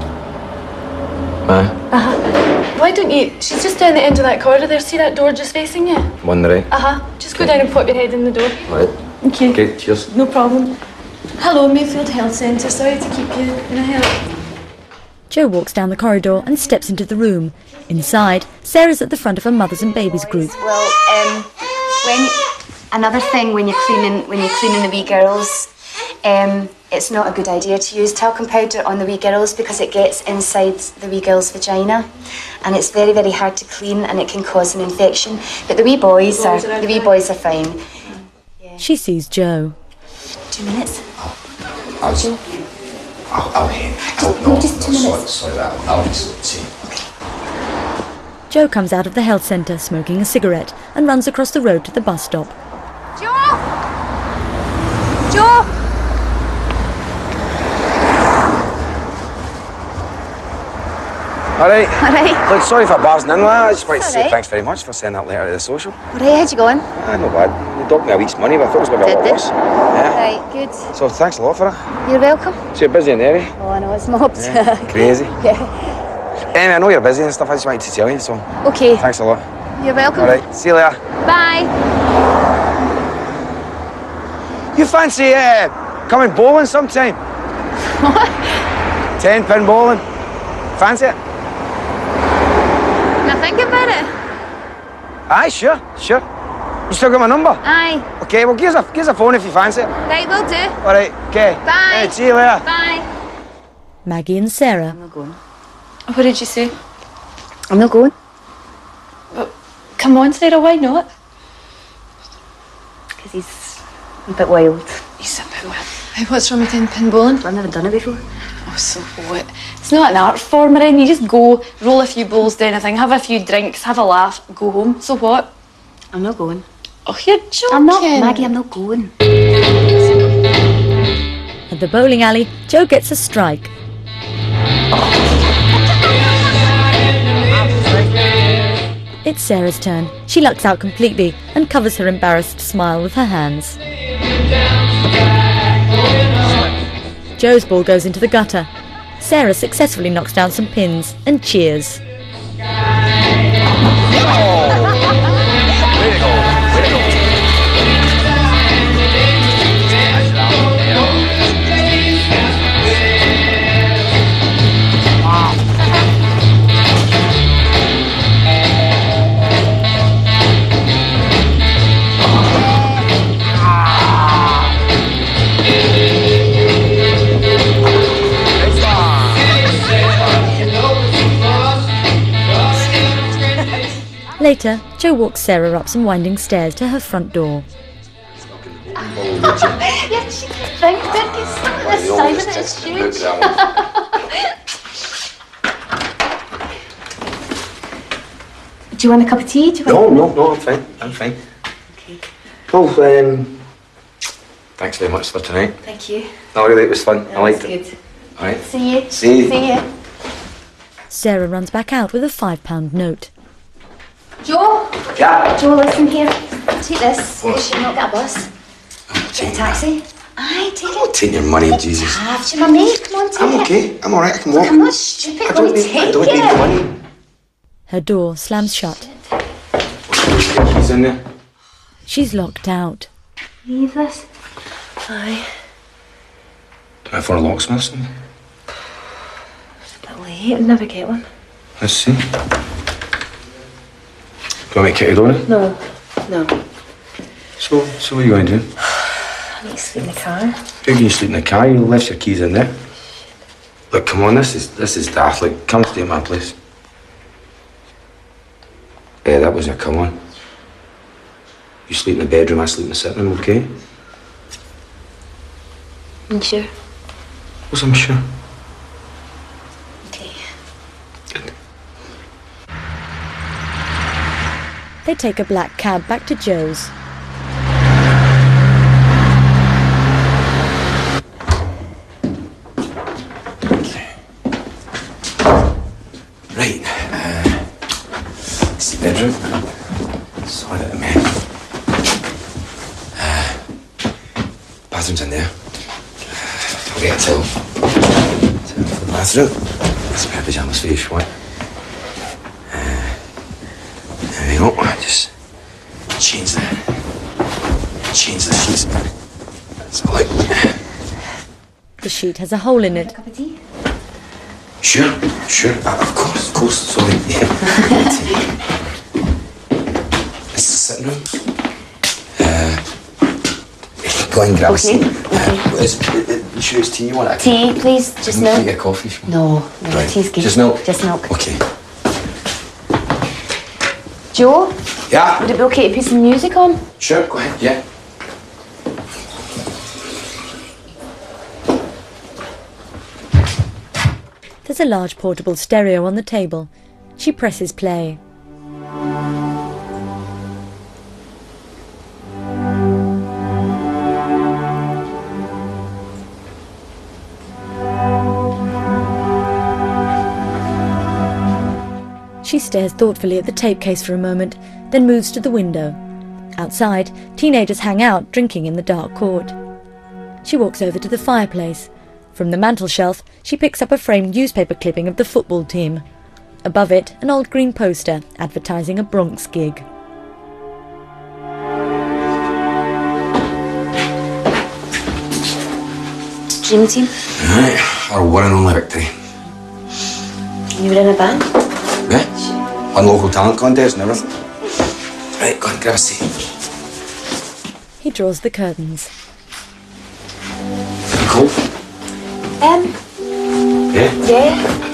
Speaker 2: Aye.
Speaker 12: Uh huh. Why don't you? She's just down the end of that corridor there. See that door just facing you?
Speaker 2: One right.
Speaker 12: Uh huh. Just go down and put your head in the door.
Speaker 2: Right.
Speaker 12: Okay.
Speaker 2: Okay, cheers.
Speaker 12: No problem. Hello, Mayfield Health Centre. Sorry to keep you. Can I help?
Speaker 1: Joe walks down the corridor and steps into the room. Inside, Sarah's at the front of her mothers and babies group.
Speaker 9: Well, um, when you, another thing when you're cleaning when you're cleaning the wee girls, um, it's not a good idea to use talcum powder on the wee girls because it gets inside the wee girl's vagina, and it's very very hard to clean and it can cause an infection. But the wee boys are the wee boys are fine.
Speaker 1: She sees Joe.
Speaker 9: Two minutes.
Speaker 2: I'll just... I'll... I'll... I'll
Speaker 9: No, just two
Speaker 2: no, sorry,
Speaker 9: minutes.
Speaker 2: sorry, I'll, I'll just see.
Speaker 1: Joe comes out of the health centre smoking a cigarette and runs across the road to the bus stop.
Speaker 9: Joe! Joe!
Speaker 5: All right.
Speaker 9: All right.
Speaker 5: Look, sorry for buzzing in, lad. I just wanted to
Speaker 9: It's
Speaker 5: say
Speaker 9: all right.
Speaker 5: thanks very much for sending that letter to the social.
Speaker 9: All right, how'd you going?
Speaker 5: Ah, not bad. You docked me a week's money, but I thought it was going to be a lot
Speaker 9: Did
Speaker 5: worse. Yeah.
Speaker 9: Right, good.
Speaker 5: So thanks a lot for it.
Speaker 9: You're welcome.
Speaker 5: So you're busy in there, eh?
Speaker 9: Oh, I know, it's mobbed.
Speaker 5: Yeah, crazy.
Speaker 9: Yeah.
Speaker 5: Anyway, I know you're busy and stuff. I just wanted to tell you, so
Speaker 9: Okay.
Speaker 5: thanks a lot.
Speaker 9: You're welcome.
Speaker 5: All right, see you later.
Speaker 9: Bye.
Speaker 5: You fancy uh, coming bowling sometime?
Speaker 9: What?
Speaker 5: Ten pin bowling. Fancy it?
Speaker 9: Can I think about it?
Speaker 5: Aye, sure, sure. You still got my number?
Speaker 9: Aye.
Speaker 5: Okay, well, give us a, give us a phone if you fancy it.
Speaker 9: Right, will do.
Speaker 5: All right, okay.
Speaker 9: Bye.
Speaker 5: Hey, see you later.
Speaker 9: Bye.
Speaker 1: Maggie and Sarah.
Speaker 9: I'm not going.
Speaker 13: What did you say?
Speaker 9: I'm not going.
Speaker 13: But, come on, Sarah, why not?
Speaker 9: Because he's a bit wild.
Speaker 13: He's a bit wild. Hey, what's wrong with ten pin bowling?
Speaker 9: I've never done it before.
Speaker 13: Oh, so what? It's not an art form, Marin. You just go, roll a few bowls down a thing, have a few drinks, have a laugh, go home. So what?
Speaker 9: I'm not going.
Speaker 13: Oh, you're joking.
Speaker 9: I'm not, Maggie, I'm not going.
Speaker 1: At the bowling alley, Joe gets a strike. It's Sarah's turn. She lucks out completely and covers her embarrassed smile with her hands. Joe's ball goes into the gutter. Sarah successfully knocks down some pins and cheers. Later, Joe walks Sarah up some winding stairs to her front door.
Speaker 12: Yeah, she can think, don't you? This Simon is huge.
Speaker 9: Do you want a cup of tea? Do you
Speaker 2: No,
Speaker 9: want
Speaker 2: no, no, I'm fine. I'm fine.
Speaker 9: Okay.
Speaker 2: Well, um, thanks very much for tonight.
Speaker 9: Thank you.
Speaker 2: No, really, it was fun. I liked
Speaker 9: That's
Speaker 2: it.
Speaker 9: good.
Speaker 2: All right.
Speaker 9: See you.
Speaker 2: See you.
Speaker 9: See you.
Speaker 1: Sarah runs back out with a five pound note.
Speaker 9: Joe?
Speaker 2: Yeah.
Speaker 9: Joe, listen here. Take this.
Speaker 2: What?
Speaker 9: You should not get a bus. Get a taxi. Aye, take it.
Speaker 2: Take your money, Jesus.
Speaker 9: Have to, my mate. Come on, take
Speaker 2: I'm
Speaker 9: it.
Speaker 2: okay. I'm all right. I can walk.
Speaker 9: I'm not stupid.
Speaker 2: I
Speaker 9: Go
Speaker 2: don't need.
Speaker 9: take
Speaker 2: I don't
Speaker 9: it.
Speaker 2: need the money.
Speaker 1: Her door slams shut.
Speaker 2: He's in there.
Speaker 1: She's locked out.
Speaker 9: Leave this. Aye.
Speaker 2: Do I for a locksmith?
Speaker 9: It's a bit late. I'll never get one.
Speaker 2: Let's see. Do you want me to kick the door in?
Speaker 9: No. No.
Speaker 2: So, so what are you going to do?
Speaker 9: I need to sleep in the car.
Speaker 2: How can you sleep in the car? You left your keys in there. Look, come on. This is this is daft. Like, come stay at my place. Yeah, that wasn't a come on. You sleep in the bedroom, I sleep in the sitting room, okay?
Speaker 9: You sure?
Speaker 2: Yes, I'm sure.
Speaker 9: Okay.
Speaker 1: They take a black cab back to Joe's.
Speaker 2: Right. Uh, it's the bedroom. Sorry about the man. Uh, bathroom's in there. I'll get a towel. Towel for the bathroom. There's a pair of pyjamas for you if you want. Uh, there we go. Just change the change the sheets. That's all right.
Speaker 1: The sheet has a hole in it.
Speaker 9: A cup of tea?
Speaker 2: Sure, sure. Uh, of course, of course. Sorry. Yeah. This is the sitting room. Uh, go and grab
Speaker 9: Okay,
Speaker 2: a seat.
Speaker 9: okay.
Speaker 2: Uh, is, is, is, you sure it's tea you want? I can-
Speaker 9: Tea, please.
Speaker 2: I
Speaker 9: Just
Speaker 2: can
Speaker 9: milk.
Speaker 2: get a coffee if you want.
Speaker 9: No, no,
Speaker 2: Right.
Speaker 9: tea's good.
Speaker 2: Just milk?
Speaker 9: Just milk.
Speaker 2: Okay.
Speaker 9: Joe,
Speaker 2: Yeah?
Speaker 9: would it be okay to put some music on?
Speaker 2: Sure, go ahead. Yeah.
Speaker 1: There's a large portable stereo on the table. She presses play. She stares thoughtfully at the tape case for a moment, then moves to the window. Outside, teenagers hang out, drinking in the dark court. She walks over to the fireplace. From the mantelshelf, she picks up a framed newspaper clipping of the football team. Above it, an old green poster advertising a Bronx gig.
Speaker 9: Dream team?
Speaker 2: Alright, our one and only victory.
Speaker 9: You were in a band?
Speaker 2: Yeah? Won local talent contest and everything. Right, go and grab a seat.
Speaker 1: He draws the curtains.
Speaker 2: Cool.
Speaker 9: Um,
Speaker 2: Yeah?
Speaker 12: Yeah.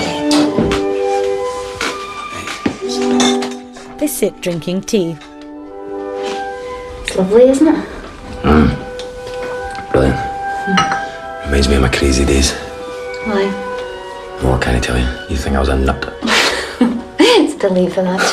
Speaker 1: They sit drinking tea.
Speaker 12: It's lovely, isn't it?
Speaker 2: Mm. Brilliant. Mm. Reminds me of my crazy days.
Speaker 12: Why?
Speaker 2: Well, what can I tell you? You think I was a nut?
Speaker 12: It's the leave for that,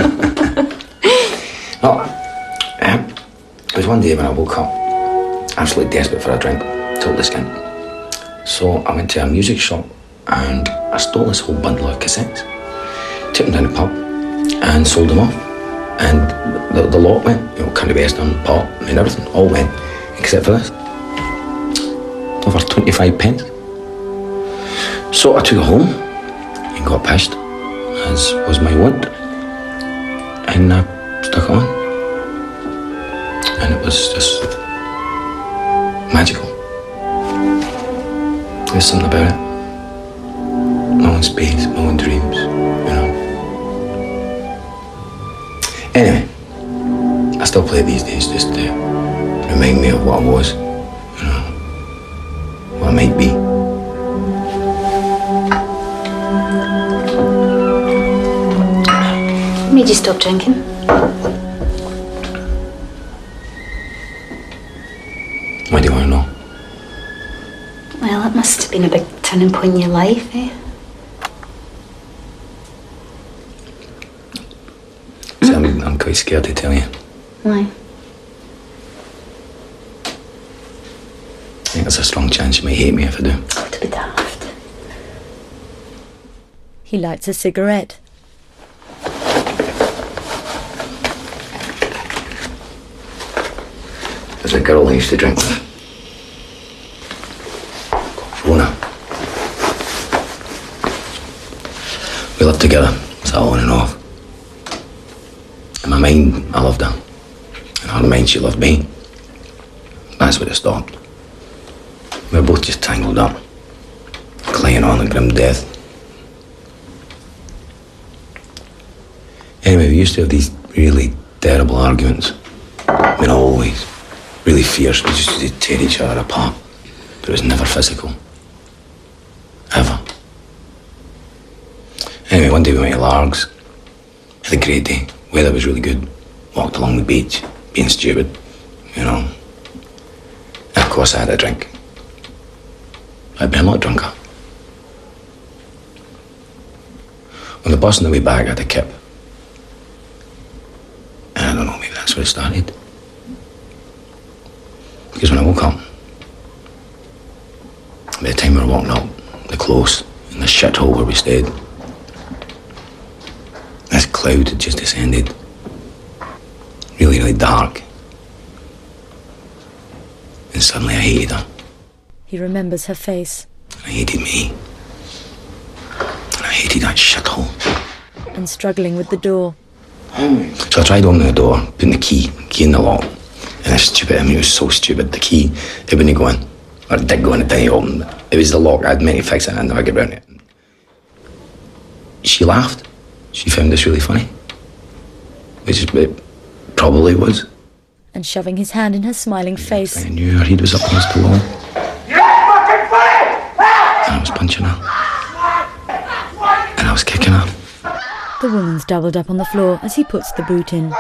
Speaker 12: too.
Speaker 2: Well, um, it was one day when I woke up, absolutely desperate for a drink, totally skint. So I went to a music shop and I stole this whole bundle of cassettes, took them down the pub and sold them off. And the, the lot went, you know, country western, pop, I mean everything, all went, except for this. Over twenty-five pence. So I took it home and got pissed, as was my wont, and I stuck it on. And it was just magical. There's something about it. My own space, my own dreams, you know. Anyway, I still play it these days just to remind me of what I was, you know, what I might be.
Speaker 12: What made you stop drinking?
Speaker 2: Why do you want to know?
Speaker 12: Well, it must have been a big turning point in your life, eh?
Speaker 2: See, I'm, I'm quite scared to tell you.
Speaker 12: Why?
Speaker 2: I think there's a strong chance you might hate me if I do.
Speaker 12: Oh, to be daft.
Speaker 1: He lights a cigarette.
Speaker 2: There's a girl I used to drink with. Rona. We lived together, so on and off. In my mind, I loved her. In her mind, she loved me. That's where it stopped. We were both just tangled up, clinging on to grim death. Anyway, we used to have these really terrible arguments. I mean, always. Really fierce. We just used to tear each other apart. But it was never physical. Ever. Anyway, one day we went to Largs. Had a great day. Weather was really good. Walked along the beach, being stupid, you know. And of course I had a drink. I'd been a lot drunker. On the bus on the way back I had a kip. And I don't know, maybe that's where it started. Because when I woke up, by the time we were walking up the close in the shithole where we stayed, this cloud had just descended. Really, really dark. And suddenly I hated her.
Speaker 1: He remembers her face.
Speaker 2: And I hated me. And I hated that shithole.
Speaker 1: And struggling with the door.
Speaker 2: So I tried opening the door, putting the key, key in the lock. And it's stupid, I mean, it was so stupid. The key, it wouldn't go in. Or it did go in, it didn't open. It was the lock, I had meant to fix it and I never got around it. She laughed. She found this really funny. Which it probably was.
Speaker 1: And shoving his hand in her smiling face.
Speaker 2: I knew her head was up against the wall. And I was punching her. And I was kicking her.
Speaker 1: The woman's doubled up on the floor as he puts the boot in.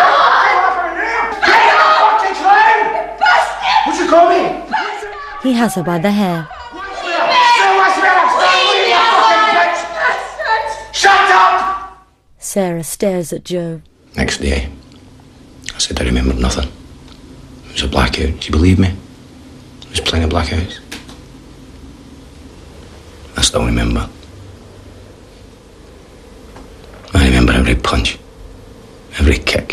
Speaker 3: What'd you call me?
Speaker 1: He has her by the hair.
Speaker 3: Shut up!
Speaker 1: Sarah stares at Joe.
Speaker 2: Next day, I said I remembered nothing. It was a blackout. Do you believe me? There was plenty of blackouts. I still remember. I remember every punch, every kick.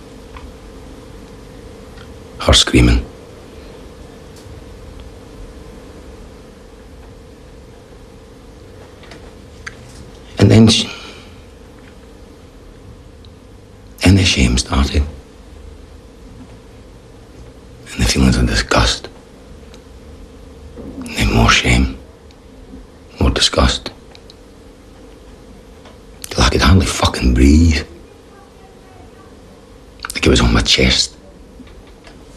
Speaker 2: Her screaming. And then she... And the shame started. And the feelings of disgust. And then more shame. More disgust. Till I could hardly fucking breathe. Like it was on my chest.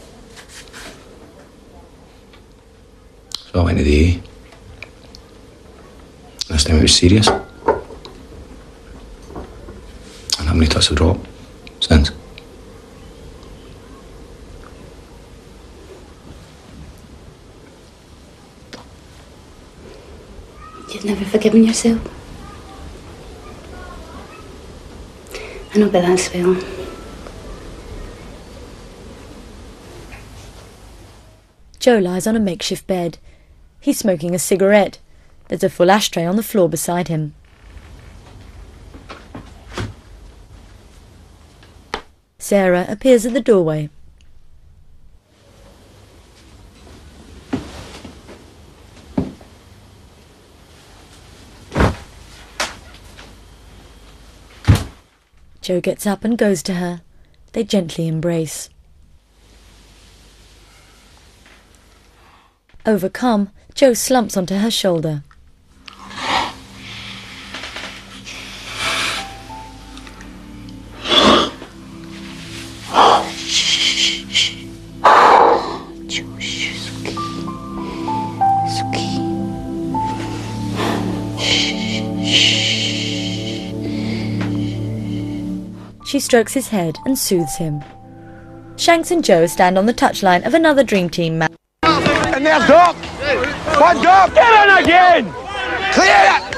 Speaker 2: So I went to the A. Last time it was serious. And I haven't touched a drop since.
Speaker 9: You've never forgiven yourself. I know, but that's well.
Speaker 1: Joe lies on a makeshift bed. He's smoking a cigarette. There's a full ashtray on the floor beside him. Sarah appears at the doorway. Joe gets up and goes to her. They gently embrace. Overcome, Joe slumps onto her shoulder. She strokes his head and soothes him. Shanks and Joe stand on the touchline of another Dream Team match.
Speaker 5: And there's Doc! One Doc! Get in again! Clear it!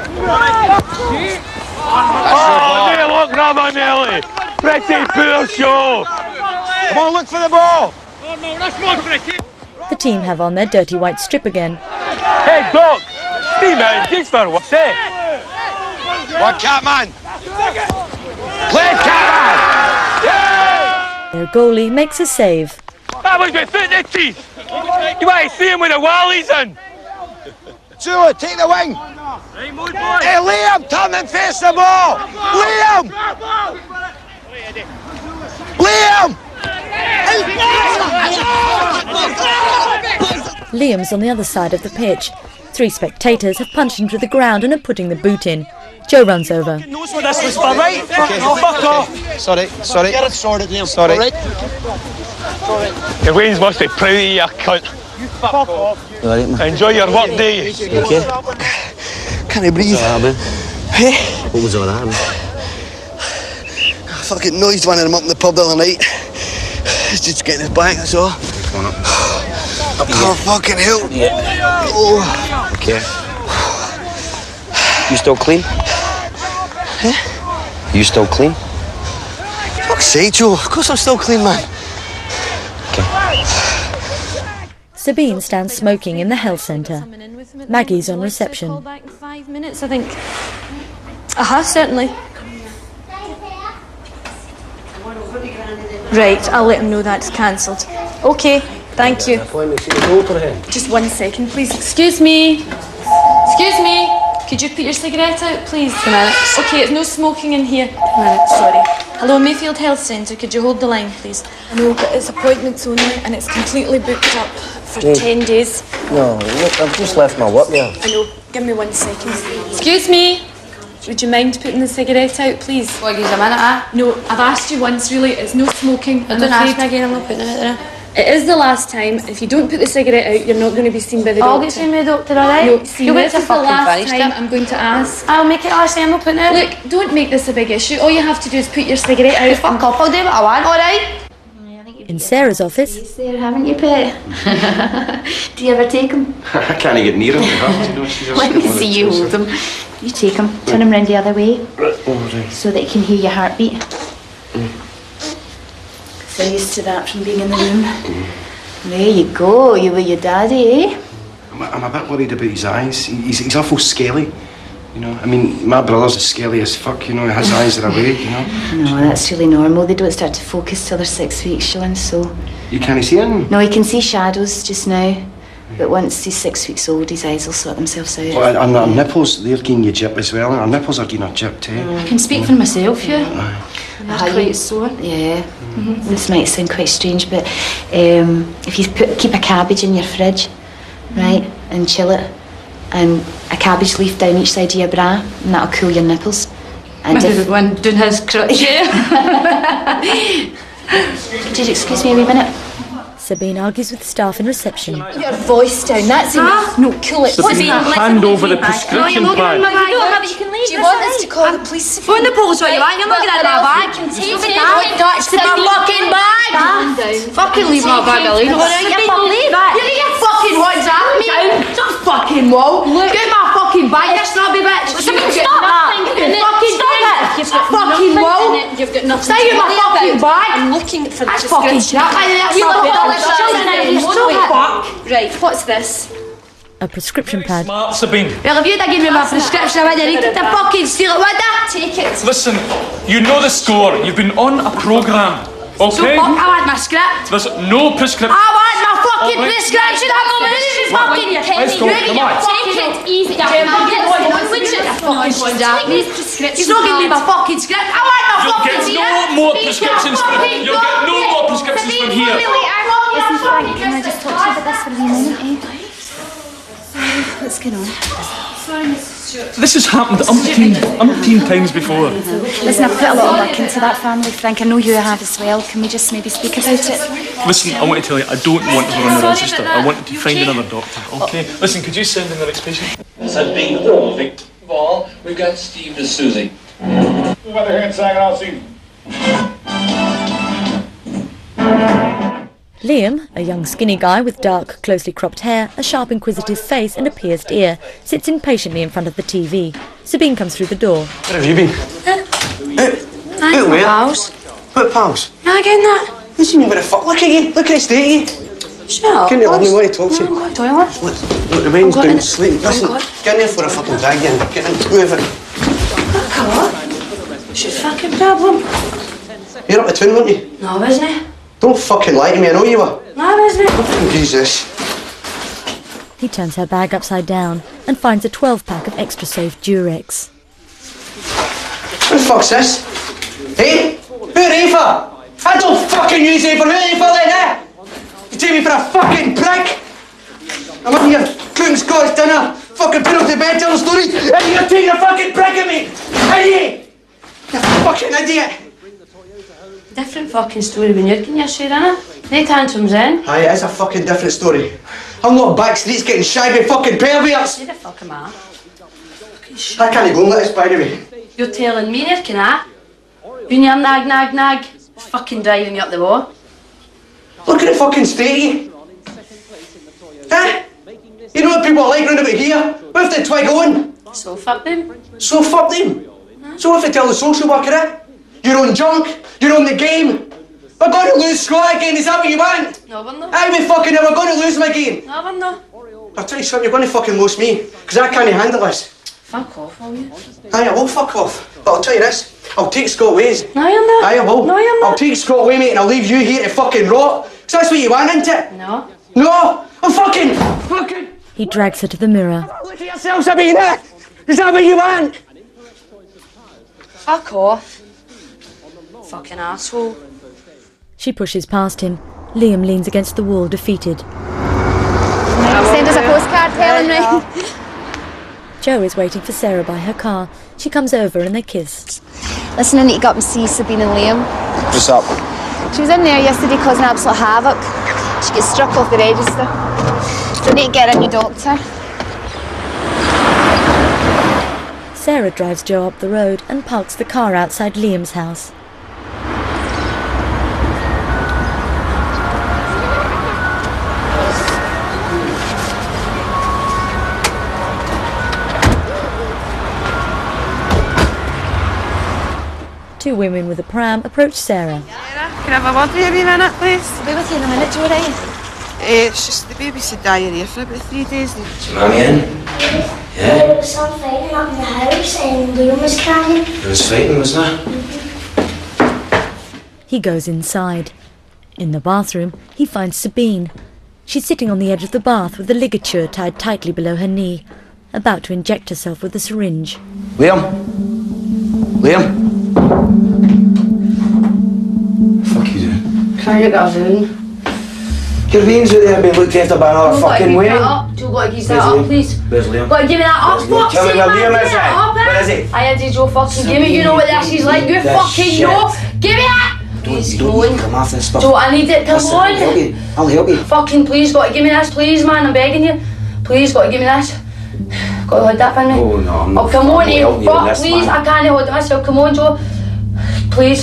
Speaker 14: Oh, there, look, Ravanelli! Pretty poor show!
Speaker 5: Come on, look for the ball!
Speaker 1: The team have on their dirty white strip again.
Speaker 14: Hey, Doc! Three men, just for what's it?
Speaker 5: One cat man! Play cat man!
Speaker 1: Their goalie makes a save.
Speaker 14: That was with foot in the teeth! You want to see him with the wallies in?
Speaker 5: Zulu, take the wing! Hey, Liam, turn and face the ball! Liam! Liam!
Speaker 1: Liam's on the other side of the pitch. Three spectators have punched him to the ground and are putting the boot in. Joe runs over.
Speaker 15: Knows what this was for, right? Fuck off. Fuck off.
Speaker 5: Sorry, sorry.
Speaker 15: Get it sorted, Liam.
Speaker 5: Sorry.
Speaker 15: Right?
Speaker 14: Your Waynes must be proud of you, you cunt.
Speaker 15: You fuck off.
Speaker 16: Right, man.
Speaker 14: Enjoy your work day.
Speaker 16: Okay.
Speaker 8: Can I breathe?
Speaker 16: What's that, man?
Speaker 8: Hey?
Speaker 16: What was all that, man?
Speaker 8: I fucking noised one of them up in the pub the other night. He's just getting his back, that's all.
Speaker 2: Come on up.
Speaker 8: I can't fucking help.
Speaker 16: Yeah.
Speaker 8: Oh.
Speaker 16: Okay. You still clean?
Speaker 8: Huh?
Speaker 16: You still clean?
Speaker 8: Fuck's sake, Joe. Of course I'm still clean, man.
Speaker 1: Sabine stands smoking in the health centre. Maggie's on reception.
Speaker 17: Call back in five minutes, I think. Uh-huh, certainly. Right, I'll let him know that's cancelled. Okay, thank you. Just one second, please. Excuse me. Excuse me. Could you put your cigarette out, please? A minute. Okay, it's no smoking in here. A minute, sorry. Hello, Mayfield Health Centre. Could you hold the line, please? I know, but it's appointments only, and it's completely booked up for
Speaker 16: Mm.
Speaker 17: ten days.
Speaker 16: No, look, I've just left my work there.
Speaker 17: I know. Give me one second. Excuse me. Would you mind putting the cigarette out, please?
Speaker 13: What, gives a minute, eh?
Speaker 17: No, I've asked you once, really. It's no smoking.
Speaker 13: I
Speaker 17: I'm
Speaker 13: don't
Speaker 17: afraid.
Speaker 13: ask me again, I'm not putting it out there.
Speaker 17: It is the last time. If you don't put the cigarette out, you're not going to be seen by the
Speaker 13: I'll
Speaker 17: doctor.
Speaker 13: get seen by the doctor, alright?
Speaker 17: No, see,
Speaker 13: You'll
Speaker 17: this
Speaker 13: get
Speaker 17: is
Speaker 13: to
Speaker 17: the
Speaker 13: fucking
Speaker 17: last
Speaker 13: finish
Speaker 17: time
Speaker 13: it.
Speaker 17: I'm going to ask.
Speaker 13: I'll make it last time, I'm not putting it out.
Speaker 17: Look, don't make this a big issue. All you have to do is put your cigarette out.
Speaker 13: Fuck off, I'll do what I want, alright?
Speaker 1: In Sarah's office,
Speaker 9: There, haven't you, pet? Do you ever take him?
Speaker 2: I can't get near him. You know, she's just
Speaker 9: Let me
Speaker 2: one of
Speaker 9: see
Speaker 2: the
Speaker 9: you
Speaker 2: twos.
Speaker 9: hold him. You take him, turn him round the other way so that he can hear your heartbeat. So used to that from being in the room. There you go, you were your daddy, eh?
Speaker 18: I'm, I'm a bit worried about his eyes. He's, he's awful scaly. You know, I mean, my brother's as scaly as fuck, you know, his eyes are awake, you know.
Speaker 9: No, that's really normal. They don't start to focus till they're six weeks, Sean, so...
Speaker 18: You can't see him?
Speaker 9: No, he can see shadows just now. But once he's six weeks old, his eyes will sort themselves out.
Speaker 18: Well, and our nipples, they're getting you jip as well. Our nipples are getting a jip too.
Speaker 9: I can speak for myself, yeah.
Speaker 17: That's quite sore.
Speaker 9: Yeah. Mm-hmm. This might sound quite strange, but um, if you put, keep a cabbage in your fridge, right, and chill it, and a cabbage leaf down each side of your bra, and that'll cool your nipples. And if...
Speaker 13: one doing his crutch.
Speaker 9: Could you excuse me a wee minute?
Speaker 1: Sabine argues with staff in reception.
Speaker 17: Your voice down, that's enough. No, cool it.
Speaker 6: Sabine, hand over the prescription pad.
Speaker 17: You don't have it, you can leave. Do you want us to call the police?
Speaker 13: Phone the police what you want, you're not getting out of my bag.
Speaker 17: You can take it.
Speaker 13: Don't touch my fucking bag!
Speaker 17: Calm down.
Speaker 13: Fucking leave my bag alone. You
Speaker 17: leave it.
Speaker 13: You get fucking ones at me. Just fucking wall. Get my fucking bag, you snobby bitch.
Speaker 17: Sabine, stop that.
Speaker 13: Fucking stop it.
Speaker 17: You've got
Speaker 13: fucking
Speaker 17: nothing
Speaker 13: wall.
Speaker 17: in it. You've got nothing.
Speaker 13: Stay in my fucking bag.
Speaker 17: I'm looking for the
Speaker 13: That's fucking
Speaker 17: prescription.
Speaker 13: shit. That's
Speaker 17: You
Speaker 13: not
Speaker 17: look
Speaker 13: bad.
Speaker 17: all the children
Speaker 13: Shut
Speaker 17: and
Speaker 13: the
Speaker 17: you
Speaker 13: fuck.
Speaker 17: Right, what's this?
Speaker 1: A prescription pad.
Speaker 6: Smart, Sabine.
Speaker 13: Well, if you'd have given me my prescription, I would have needed to fucking steal it, would I?
Speaker 17: Take it.
Speaker 6: Listen, you know the score. You've been on a programme.
Speaker 13: So
Speaker 6: Okay?
Speaker 13: fuck, I want my script.
Speaker 6: There's no prescription.
Speaker 13: I want my fucking
Speaker 6: Oh, wait.
Speaker 13: prescription. I'm not going to fucking
Speaker 6: Let's go, come on.
Speaker 17: Take it easy.
Speaker 13: Take
Speaker 17: these prescriptions.
Speaker 13: He's not giving me my fucking script. I want my
Speaker 6: You'll
Speaker 13: fucking
Speaker 6: get
Speaker 13: script.
Speaker 6: no more prescriptions from You'll get no more prescriptions from here.
Speaker 17: Listen, Frank, can I just talk to you about this for a wee minute, eh? What's going on? Sorry, Missus Stewart.
Speaker 6: This has happened umpteen, umpteen times before.
Speaker 17: Listen, I've put a lot of work into that family, Frank. I know you have as well. Can we just maybe speak about it?
Speaker 6: Listen, I want to tell you, I don't want her on the register. I want to find another doctor, okay? Listen, could you send in the next patient?
Speaker 19: This has been all Victor Ball. We've got Steve and Susie.
Speaker 3: Move out here and sang it, I'll see.
Speaker 1: Liam, a young skinny guy with dark, closely cropped hair, a sharp inquisitive face and a pierced ear, sits impatiently in front of the T V. Sabine comes through the door.
Speaker 18: Where have you been?
Speaker 13: Hi,
Speaker 18: Out where?
Speaker 13: pals.
Speaker 18: What pals?
Speaker 13: You're not getting that?
Speaker 18: What do you mean, what the fuck? Look at you. Look at the state of you.
Speaker 13: Shut up.
Speaker 18: Can you let me want to talk to you?
Speaker 13: Go to the toilet.
Speaker 18: Look, look, the mind's
Speaker 13: I'm going
Speaker 18: down
Speaker 13: in-
Speaker 18: sleep. Listen,
Speaker 13: I'm going.
Speaker 18: get in there for a fucking drag you in. Get in, move it.
Speaker 13: What's your fucking problem?
Speaker 18: You're up the tune, weren't you?
Speaker 13: No, isn't it?
Speaker 18: Don't fucking lie to me, I know you were.
Speaker 13: No, isn't it?
Speaker 18: Jesus.
Speaker 1: He turns her bag upside down and finds a twelve pack of extra safe Durex.
Speaker 18: What the fuck's this? Hey? Who are they for? I don't fucking use it for who are they for then, eh? You take me for a fucking prick? I'm in here cooking Scottish dinner, fucking put up to bed telling stories, and you're taking a fucking prick at me! Idiot! You fucking idiot!
Speaker 13: Different fucking story when you're getting your share in it. No tantrums then.
Speaker 18: Aye, it is a fucking different story. I'm not back streets getting shy by fucking perverts!
Speaker 13: Who the fuck am I?
Speaker 18: I can't go and let this by the way.
Speaker 13: You're telling me there, can I? When you're nag, nag, nag, fucking driving me up the wall.
Speaker 18: Look at the fucking state of you. Eh? You know what people are like round about here? What if they twig on?
Speaker 13: So fuck them.
Speaker 18: So fuck them. So if they tell the social worker, eh? You're on junk, you're on the game. We're going to lose Scott again, is that what you want?
Speaker 13: No, we're not.
Speaker 18: Aye, we fucking are, we're going to lose him again.
Speaker 13: No, we're not.
Speaker 18: I'll tell you something, you're going to fucking lose me, because I can't handle this.
Speaker 13: Fuck off, will you?
Speaker 18: Aye, I will fuck off. But I'll tell you this, I'll take Scott Ways.
Speaker 13: No, you're not.
Speaker 18: Aye, I will.
Speaker 13: No, you're not.
Speaker 18: I'll take Scott away, mate, and I'll leave you here to fucking rot. Because that's what you want, isn't it?
Speaker 13: No.
Speaker 18: No! I'm fucking... Fucking...
Speaker 1: He drags her to the mirror.
Speaker 18: Look at yourself, Sabina! Is that what you want?
Speaker 13: Fuck off. Fucking asshole.
Speaker 1: She pushes past him. Liam leans against the wall, defeated.
Speaker 17: Send us a postcard telling me.
Speaker 1: Jo is waiting for Sarah by her car. She comes over and they kiss.
Speaker 17: Listen, I need to go up and see Sabine and Liam.
Speaker 18: What's up?
Speaker 17: She was in there yesterday causing absolute havoc. She gets struck off the register. So I need to get a new doctor.
Speaker 1: Sarah drives Jo up the road and parks the car outside Liam's house. Two women with a pram approach Sarah.
Speaker 20: Can I have a word with you a minute, please?
Speaker 17: I'll be with you in a minute, Jo, right?
Speaker 20: Eh, it's just the baby's had diarrhea for about three days.
Speaker 2: Mummy in? Yeah?
Speaker 11: There was some fighting up in the house and Liam was crying.
Speaker 2: There was fighting, wasn't there?
Speaker 1: He goes inside. In the bathroom, he finds Sabine. She's sitting on the edge of the bath with the ligature tied tightly below her knee, about to inject herself with a syringe.
Speaker 2: Liam? Liam? Fuck you doing?
Speaker 13: Can I get that down?
Speaker 2: Your veins out there being looked after by another fucking way.
Speaker 13: Do you got to give that up, please?
Speaker 2: Where's Liam?
Speaker 13: Got to give me that up,
Speaker 2: Where's Liam?
Speaker 13: fuck's
Speaker 2: Tell me
Speaker 13: sake,
Speaker 2: where
Speaker 13: man,
Speaker 2: Liam
Speaker 13: give
Speaker 2: is,
Speaker 13: me that
Speaker 2: eh?
Speaker 13: up, eh?
Speaker 2: Where is he?
Speaker 13: I had to Joe fucking give me, you know what this is like, you
Speaker 2: This
Speaker 13: fucking
Speaker 2: shit.
Speaker 13: know. Give me that! Please,
Speaker 2: you
Speaker 13: come
Speaker 2: don't
Speaker 13: on.
Speaker 2: come off this stuff.
Speaker 13: Joe, I need it, come
Speaker 2: Listen,
Speaker 13: on.
Speaker 2: I'll help you. I'll help you.
Speaker 13: Fucking please, gotta give me this, please, man, I'm begging you. Please, gotta give me this. Gotta hold that for me.
Speaker 2: Oh, no, I'm
Speaker 13: Oh, come
Speaker 2: not
Speaker 13: on, you
Speaker 2: helping you with
Speaker 13: fuck,
Speaker 2: this,
Speaker 13: please,
Speaker 2: man.
Speaker 13: I can't hold it myself, come on, Joe. Please.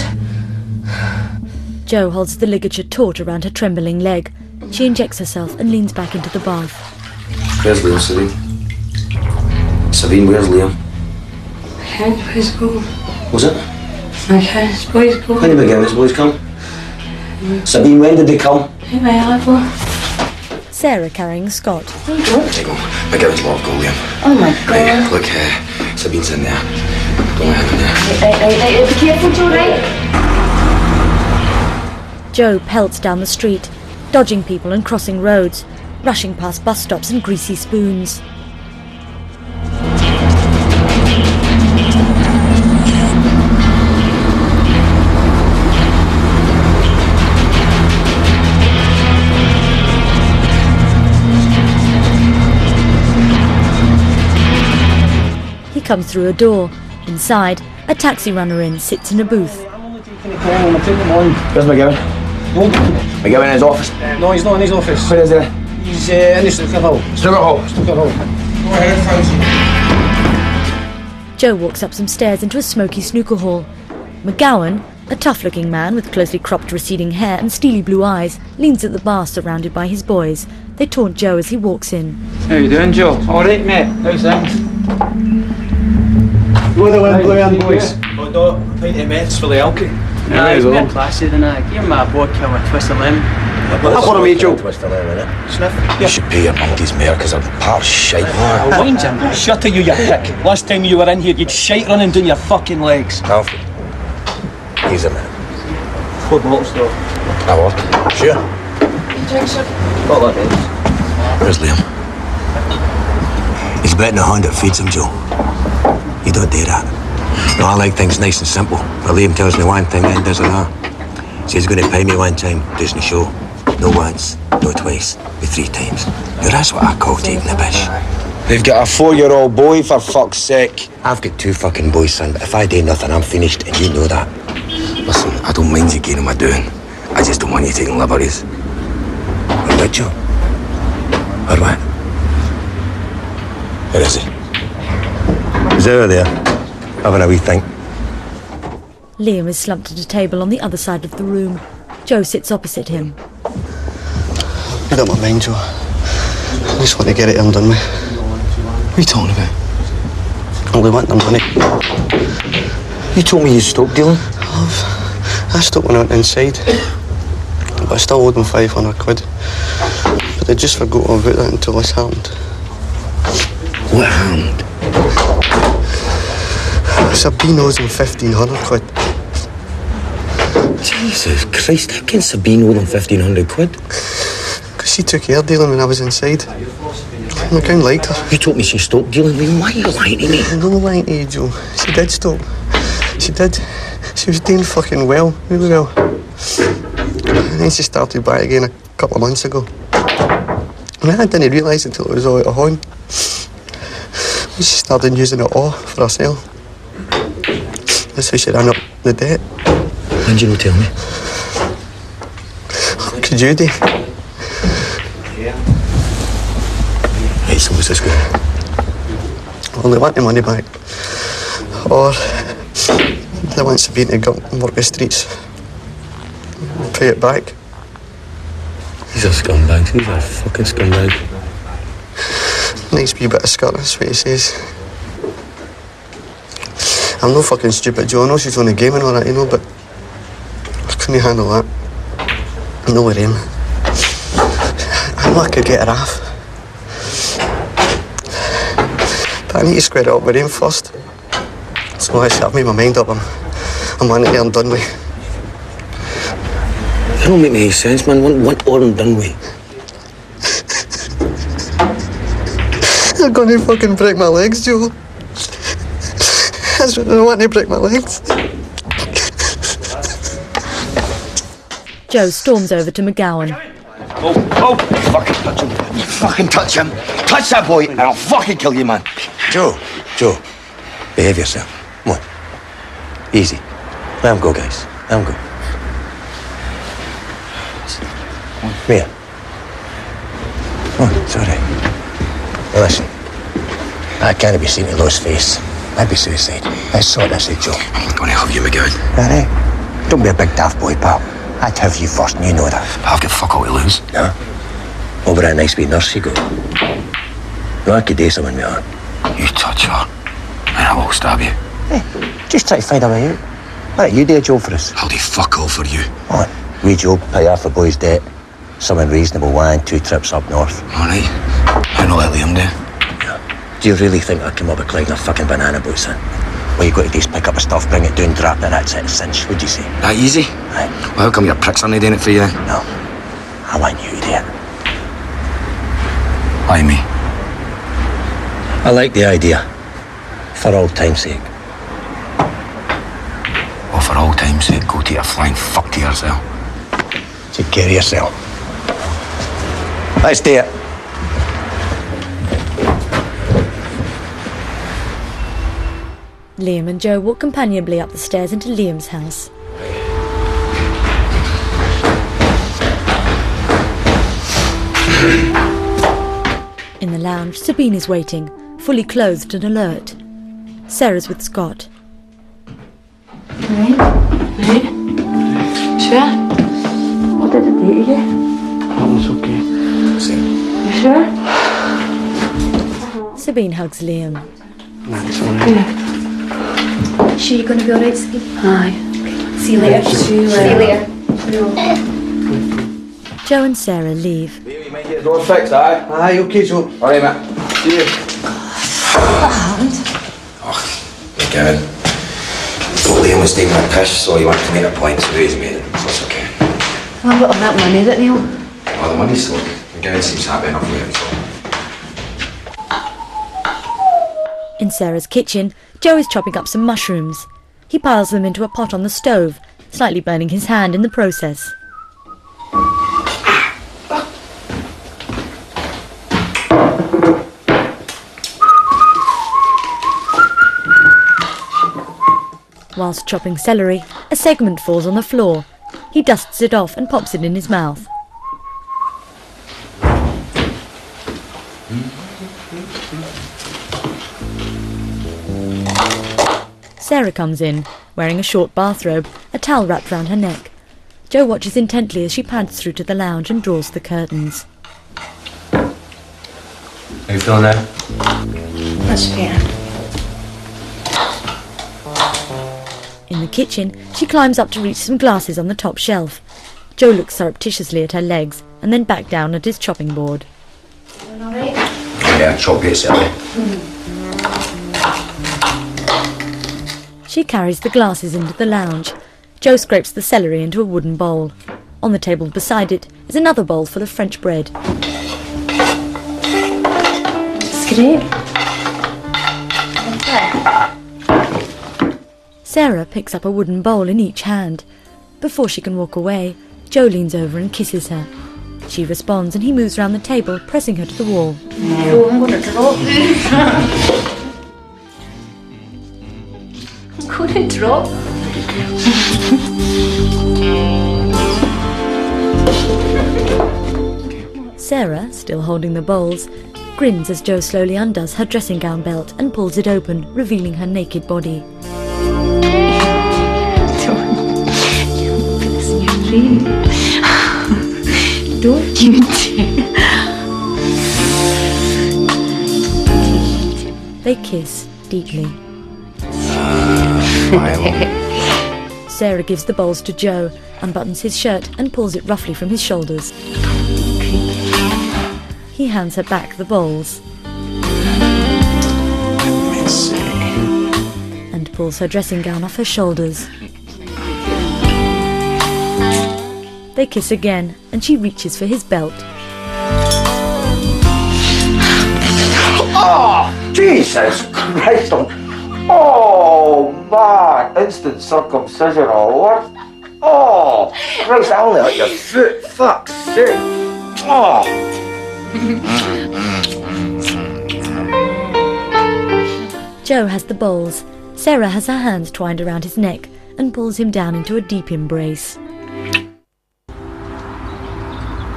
Speaker 1: Joe holds the ligature taut around her trembling leg. She injects herself and leans back into the bath.
Speaker 2: Where's Liam, Sabine? Sabine, where's Liam?
Speaker 13: Can't please go.
Speaker 2: Was it?
Speaker 13: I can't, please go.
Speaker 2: When did McGowan's boys come? Sabine, when did they come?
Speaker 13: Hey, my elbow.
Speaker 1: Sarah carrying Scott.
Speaker 13: There you go.
Speaker 2: There you go. McGowan's love, go, Liam.
Speaker 13: Oh my god.
Speaker 2: Right, look, uh, Sabine's in there. Don't let him in there.
Speaker 13: Right, right, right, right. Be careful, Joe, right?
Speaker 1: Joe pelts down the street, dodging people and crossing roads, rushing past bus stops and greasy spoons. He comes through a door. Inside, a taxi runner in sits in a booth.
Speaker 5: Where's McGowan? McGowan in his office?
Speaker 18: No, he's not in his office.
Speaker 5: Where is he?
Speaker 18: He's uh, in the snooker hall.
Speaker 5: Snooker hall.
Speaker 18: Snooker hall.
Speaker 3: Go ahead, Fauci.
Speaker 1: Joe walks up some stairs into a smoky snooker hall. McGowan, a tough-looking man with closely cropped receding hair and steely blue eyes, leans at the bar surrounded by his boys. They taunt Joe as he walks in.
Speaker 5: How you doing, Joe? All right, mate. How's things?
Speaker 15: Go the wind, blue and
Speaker 5: boys.
Speaker 15: Oh, no, a pint of Mets for the alky.
Speaker 7: Nah, he's more classy than that. Give him a vodka with a twist of lemon.
Speaker 5: That's what I made, Joe.
Speaker 15: Twist of lemon, innit?
Speaker 7: Sniff.
Speaker 2: You should pay your monkeys more because I'm part shite.
Speaker 7: Oh, mind Jim.
Speaker 18: Shut to you, you prick. Last time you were in here, you'd shite running down your fucking legs.
Speaker 2: Alfred, he's a man.
Speaker 18: Four bottles, though.
Speaker 2: Now what? Sure.
Speaker 13: Drink, sir.
Speaker 18: Bottle of Mets.
Speaker 2: Where's Liam? He's betting a hand that feeds him, Joe. You don't do that. No, I like things nice and simple. But Liam tells me one thing, then does another. Says he's going to pay me one time, doesn't show. No once, no twice, but three times. Now that's what I call taking the piss. They've got a four-year-old boy, for fuck's sake. I've got two fucking boys, son, but if I do nothing, I'm finished, and you know that. Listen, I don't mind you getting my doing. I just don't want you taking liberties. What about you? Or what? Where is he? He's over there, having a wee think.
Speaker 1: Liam is slumped at a table on the other side of the room. Joe sits opposite him.
Speaker 8: I don't mind, Joe. I just want to get it and done with.
Speaker 2: What are you talking about?
Speaker 8: I only want the money.
Speaker 2: You told me you stopped dealing.
Speaker 8: I've, I stopped when I went inside. But I still owed them five hundred quid. But they just forgot all about that until this happened.
Speaker 2: What happened?
Speaker 8: Sabine owes him fifteen hundred quid.
Speaker 2: Jesus Christ, how can Sabine owe them fifteen hundred quid?
Speaker 8: Because she took her dealing when I was inside. I kind of liked her.
Speaker 2: You told me she stopped dealing with me. Why are you lying to me?
Speaker 8: I'm not lying to you, Joe. She did stop. She did. She was doing fucking well, really well. And then she started back again a couple of months ago. And I didn't realise until it was all out of hand. She started using it all for herself. That's how she ran up the debt.
Speaker 2: When did you not tell me?
Speaker 8: How could you do?
Speaker 2: Right, so what's this going?
Speaker 8: Well, they want the money back. Or they want Sabine to go and work the streets. Pay it back.
Speaker 2: He's a scumbag. He's a fucking scumbag.
Speaker 8: Nice wee bit of skirt, that's what he says. I'm no fucking stupid, Joe. I know she's on the game and all that, you know, but I couldn't handle that. No with him. I know I could get her off. But I need to square it up with him first. So I I've made my mind up. I'm, I'm wanting to get him done with.
Speaker 2: That don't make any sense, man. What, what all I'm done with?
Speaker 8: They're gonna fucking break my legs, Joe. That's what they want to break my legs.
Speaker 1: Joe storms over to McGowan.
Speaker 3: Oh, oh, fucking touch him. You fucking touch him. Touch that boy and I'll fucking kill you, man.
Speaker 2: Joe, Joe, behave yourself. Come on. Easy. Let him go, guys. Let him go.
Speaker 3: Where? Oh, it's all right. Now listen, I can't be seen to lose face. That'd be suicide. Let's sort this out, Joe.
Speaker 2: I'm gonna have you, McGowan.
Speaker 3: All right? Don't be a big daft boy, pal. I'd have you first, and you know that.
Speaker 2: I've got fuck all to lose.
Speaker 3: No? Over a nice wee nurse you go. No, I could do something with her.
Speaker 2: You touch her, and I will stab you.
Speaker 3: Hey, just try to find a way out. Why don't you do a job for us?
Speaker 2: I'll do fuck all for you.
Speaker 3: On, wee job, pay half a boy's debt. Something reasonable, one, two trips up north.
Speaker 2: All right. I know let Liam do.
Speaker 3: Yeah. Do you really think I'd come up with climbing a fucking banana boat, son? All you got to do is pick up the stuff, bring it down, drop it, that's it, a cinch, would you say?
Speaker 2: That easy?
Speaker 3: Right.
Speaker 2: Well, how come your pricks aren't doing it for you then?
Speaker 3: No. I want you to do it.
Speaker 2: Why me?
Speaker 3: I like the idea. For old time's sake.
Speaker 2: Well, for old time's sake, go take a flying fuck to yourself.
Speaker 3: Take care of yourself. Let's do it.
Speaker 1: Liam and Joe walk companionably up the stairs into Liam's house. In the lounge, Sabine is waiting, fully clothed and alert. Sarah's with Scott.
Speaker 13: Right? Right? Sure? What did it do to you?
Speaker 15: That was okay.
Speaker 13: You sure?
Speaker 1: Sabine hugs Liam.
Speaker 15: That's all right.
Speaker 13: Yeah.
Speaker 12: Sure you're going to be all right, Sabine?
Speaker 13: Aye.
Speaker 12: See you later.
Speaker 13: See you
Speaker 12: See you
Speaker 13: later.
Speaker 12: later.
Speaker 1: Joe and Sarah leave.
Speaker 5: Liam, you might get the door fixed, aye?
Speaker 3: Aye, okay, Joe.
Speaker 5: All right, mate. See you.
Speaker 12: What happened?
Speaker 2: Oh, McGowan. Thought Liam was taking a piss, so he wanted to make a point, so he's made it. So it's okay.
Speaker 13: Well, what on that money that Neil?
Speaker 2: Well, the money's so McGowan seems happy enough with him, so.
Speaker 1: In Sarah's kitchen, Joe is chopping up some mushrooms. He piles them into a pot on the stove, slightly burning his hand in the process. Whilst chopping celery, a segment falls on the floor. He dusts it off and pops it in his mouth. Sarah comes in, wearing a short bathrobe, a towel wrapped round her neck. Joe watches intently as she pads through to the lounge and draws the curtains.
Speaker 2: How you feeling now?
Speaker 13: That's better.
Speaker 1: In the kitchen, she climbs up to reach some glasses on the top shelf. Joe looks surreptitiously at her legs and then back down at his chopping board.
Speaker 12: All right?
Speaker 2: Yeah, chop it, Sally.
Speaker 1: She carries the glasses into the lounge. Joe scrapes the celery into a wooden bowl. On the table beside it is another bowl full of French bread.
Speaker 12: It's great.
Speaker 1: Sarah picks up a wooden bowl in each hand. Before she can walk away, Joe leans over and kisses her. She responds and he moves round the table, pressing her to the wall.
Speaker 12: Oh, I'm going to drop. I'm going to drop.
Speaker 1: Sarah, still holding the bowls, grins as Joe slowly undoes her dressing gown belt and pulls it open, revealing her naked body.
Speaker 12: Don't you dare.
Speaker 1: They kiss deeply. Sarah gives the bowls to Joe, unbuttons his shirt and pulls it roughly from his shoulders. He hands her back the bowls. And pulls her dressing gown off her shoulders. They kiss again, and she reaches for his belt.
Speaker 5: Oh, Jesus Christ! Oh, man! Instant circumcision or what? Oh, Christ, I only hurt your foot. Fuck's sake. Oh.
Speaker 1: Joe has the bowls. Sarah has her hands twined around his neck and pulls him down into a deep embrace.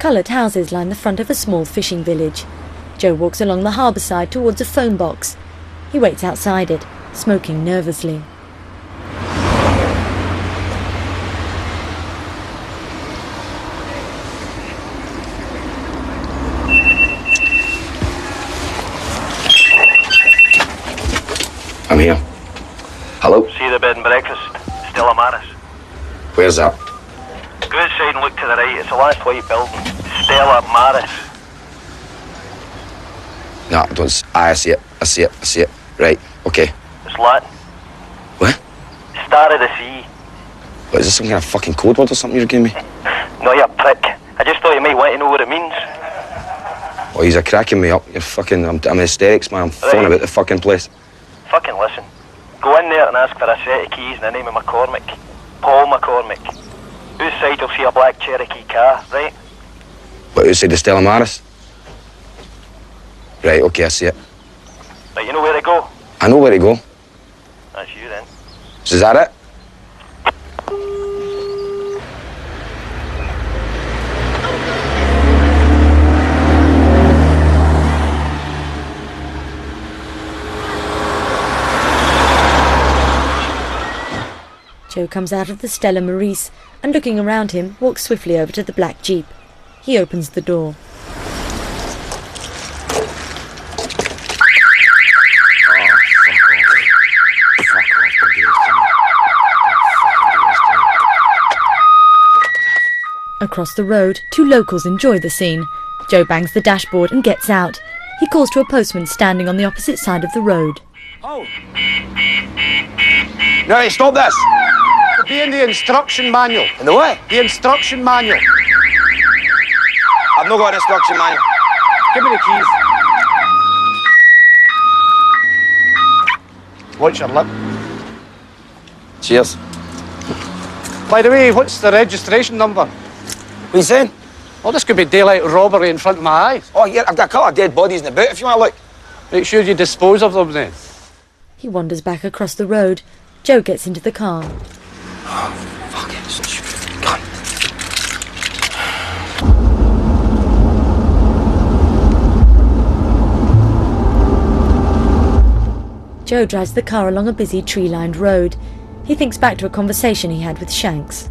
Speaker 1: Coloured houses line the front of a small fishing village. Joe walks along the harbour side towards a phone box. He waits outside it, smoking nervously.
Speaker 2: I'm here. Hello?
Speaker 21: See the bed and breakfast. Stella Maris.
Speaker 2: Where's that?
Speaker 21: Go outside and look to the right. It's the last white building. Stella Maris.
Speaker 2: No, I don't. s- I see it. I see it. I see it. Right. Okay.
Speaker 21: It's Latin.
Speaker 2: What?
Speaker 21: Star of the sea.
Speaker 2: What, is this some kind of fucking code word or something you're giving me?
Speaker 21: No, you prick. I just thought you might want to know what it means.
Speaker 2: Oh, he's a cracking me up. You're fucking. I'm, I'm in hysterics, man. I'm phoning about the fucking place.
Speaker 21: Fucking listen. Go in there and ask for a set of keys in the name of McCormick. Paul McCormick. Whose side will see a black Cherokee car, right?
Speaker 2: What, outside the Stella Maris? Right, okay, I see it.
Speaker 21: Right, you know where to go?
Speaker 2: I know where to go.
Speaker 21: That's you then.
Speaker 2: So is that it?
Speaker 1: Joe comes out of the Stella Maris and, looking around him, walks swiftly over to the black Jeep. He opens the door. Across the road, two locals enjoy the scene. Joe bangs the dashboard and gets out. He calls to a postman standing on the opposite side of the road.
Speaker 5: Oh! No, stop this! It'll be in the instruction manual. In the what? The instruction manual. I've not got an instruction manual. Give me the keys. Watch your lip.
Speaker 2: Cheers.
Speaker 5: By the way, what's the registration number?
Speaker 2: What are you saying?
Speaker 5: Well, this could be daylight robbery in front of my eyes.
Speaker 2: Oh, yeah, I've got a couple of dead bodies in the boot if you want to look.
Speaker 5: Make sure you dispose of them then.
Speaker 1: He wanders back across the road. Joe gets into the car.
Speaker 2: Oh, fucking stupid cunt.
Speaker 1: Joe drives the car along a busy tree-lined road. He thinks back to a conversation he had with Shanks.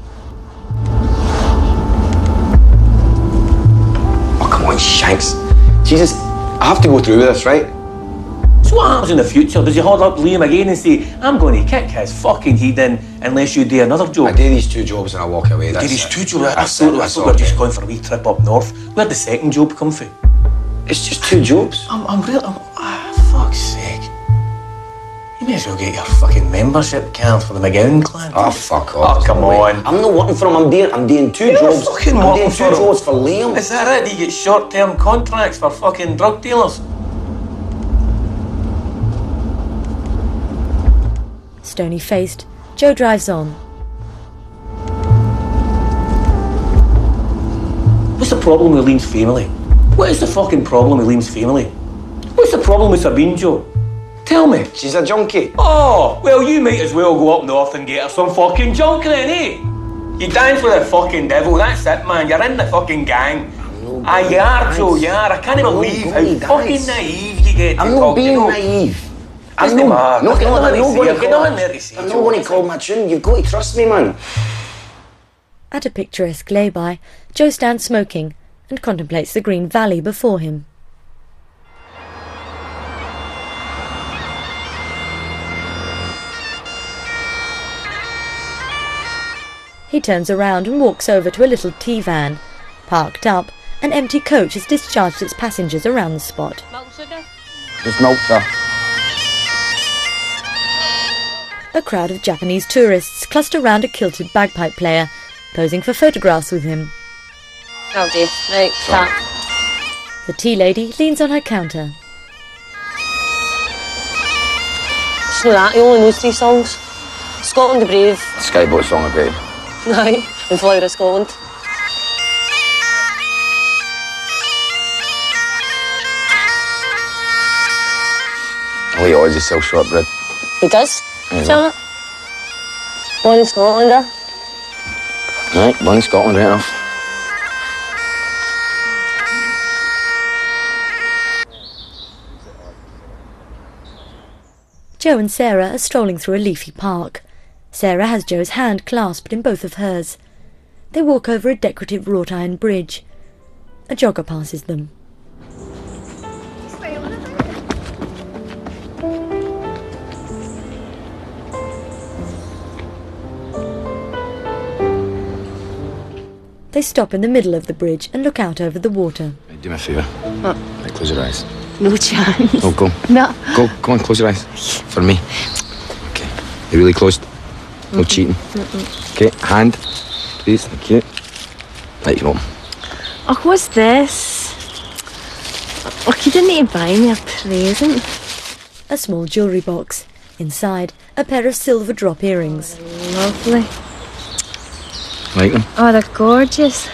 Speaker 2: Oh, come on, Shanks. Jesus, I have to go through with this, right?
Speaker 6: So what happens in the future? Does he hold up Liam again and say, I'm going to kick his fucking head in unless you do another job?
Speaker 2: I do these two jobs and I walk away.
Speaker 6: You do
Speaker 2: That's
Speaker 6: these
Speaker 2: it.
Speaker 6: two jobs? I
Speaker 2: That's
Speaker 6: thought,
Speaker 2: it,
Speaker 6: I
Speaker 2: that's
Speaker 6: thought
Speaker 2: all,
Speaker 6: we were just
Speaker 2: yeah.
Speaker 6: going for a wee trip up north. Where'd the second job come from?
Speaker 2: It's just two jobs.
Speaker 6: I'm, I'm real. I'm, ah, fuck's sake. You may as well get your fucking membership card for the McGowan clan.
Speaker 2: Oh, fuck off.
Speaker 6: Oh, come on.
Speaker 2: I'm not working for him. I'm doing, I'm doing two
Speaker 6: You're
Speaker 2: jobs.
Speaker 6: fucking
Speaker 2: I'm
Speaker 6: working
Speaker 2: doing two
Speaker 6: for him.
Speaker 2: jobs for Liam.
Speaker 6: Is that it? You get short-term contracts for fucking drug dealers?
Speaker 1: Stony-faced, Joe drives on.
Speaker 6: What's the problem with Liam's family? What is the fucking problem with Liam's family? What's the problem with Sabine, Joe? Tell me.
Speaker 2: She's a junkie.
Speaker 6: Oh, well, you might as well go up north and get her some fucking junk then, eh? You dance with the fucking devil, that's it, man. You're in the fucking gang. Ah, you are, Joe, you are. I can't believe how fucking naive you get to
Speaker 2: I'm
Speaker 6: talk,
Speaker 2: not being
Speaker 6: you know.
Speaker 2: naive.
Speaker 6: That's
Speaker 2: I'm
Speaker 6: the
Speaker 2: not,
Speaker 6: man.
Speaker 2: no,
Speaker 6: I've got
Speaker 2: no,
Speaker 6: nothing
Speaker 2: I'm
Speaker 6: to
Speaker 2: not
Speaker 6: say.
Speaker 2: going
Speaker 6: I've
Speaker 2: to
Speaker 6: got
Speaker 2: call,
Speaker 6: nothing there to say,
Speaker 2: I'm not
Speaker 6: Joe.
Speaker 2: going to call my tune. You've got to trust me, man.
Speaker 1: At a picturesque lay-by, Joe stands smoking and contemplates the green valley before him. He turns around and walks over to a little T-van. Parked up, an empty coach has discharged its passengers around the spot.
Speaker 2: Just milk, sir.
Speaker 1: A crowd of Japanese tourists cluster round a kilted bagpipe player, posing for photographs with him.
Speaker 17: I'll do. Right, start.
Speaker 1: The tea lady leans on her counter.
Speaker 17: It's not that, he only knows three songs. Scotland the Brave.
Speaker 2: Skyboat song I played.
Speaker 17: Aye, and Flower of Scotland.
Speaker 2: Oh, he always sells shortbread.
Speaker 17: He does?
Speaker 2: There you
Speaker 17: Sell it. Born in Scotland, eh?
Speaker 2: Right, born in Scotland, right enough.
Speaker 1: Joe and Sarah are strolling through a leafy park. Sarah has Joe's hand clasped in both of hers. They walk over a decorative wrought iron bridge. A jogger passes them. They stop in the middle of the bridge and look out over the water.
Speaker 2: Hey, do me a favour.
Speaker 12: What?
Speaker 2: Right, close your eyes.
Speaker 12: No chance.
Speaker 2: Oh, go.
Speaker 12: No.
Speaker 2: Go, come on, close your eyes. For me. Okay. You really closed? No
Speaker 12: Mm-mm.
Speaker 2: cheating.
Speaker 12: Mm-mm.
Speaker 2: Okay, hand. Please, thank you. Right, you go.
Speaker 12: Oh, what's this? Oh, you didn't need to buy me a present.
Speaker 1: A small jewellery box. Inside, a pair of silver drop earrings.
Speaker 12: Lovely.
Speaker 2: Like them?
Speaker 12: Oh, they're gorgeous.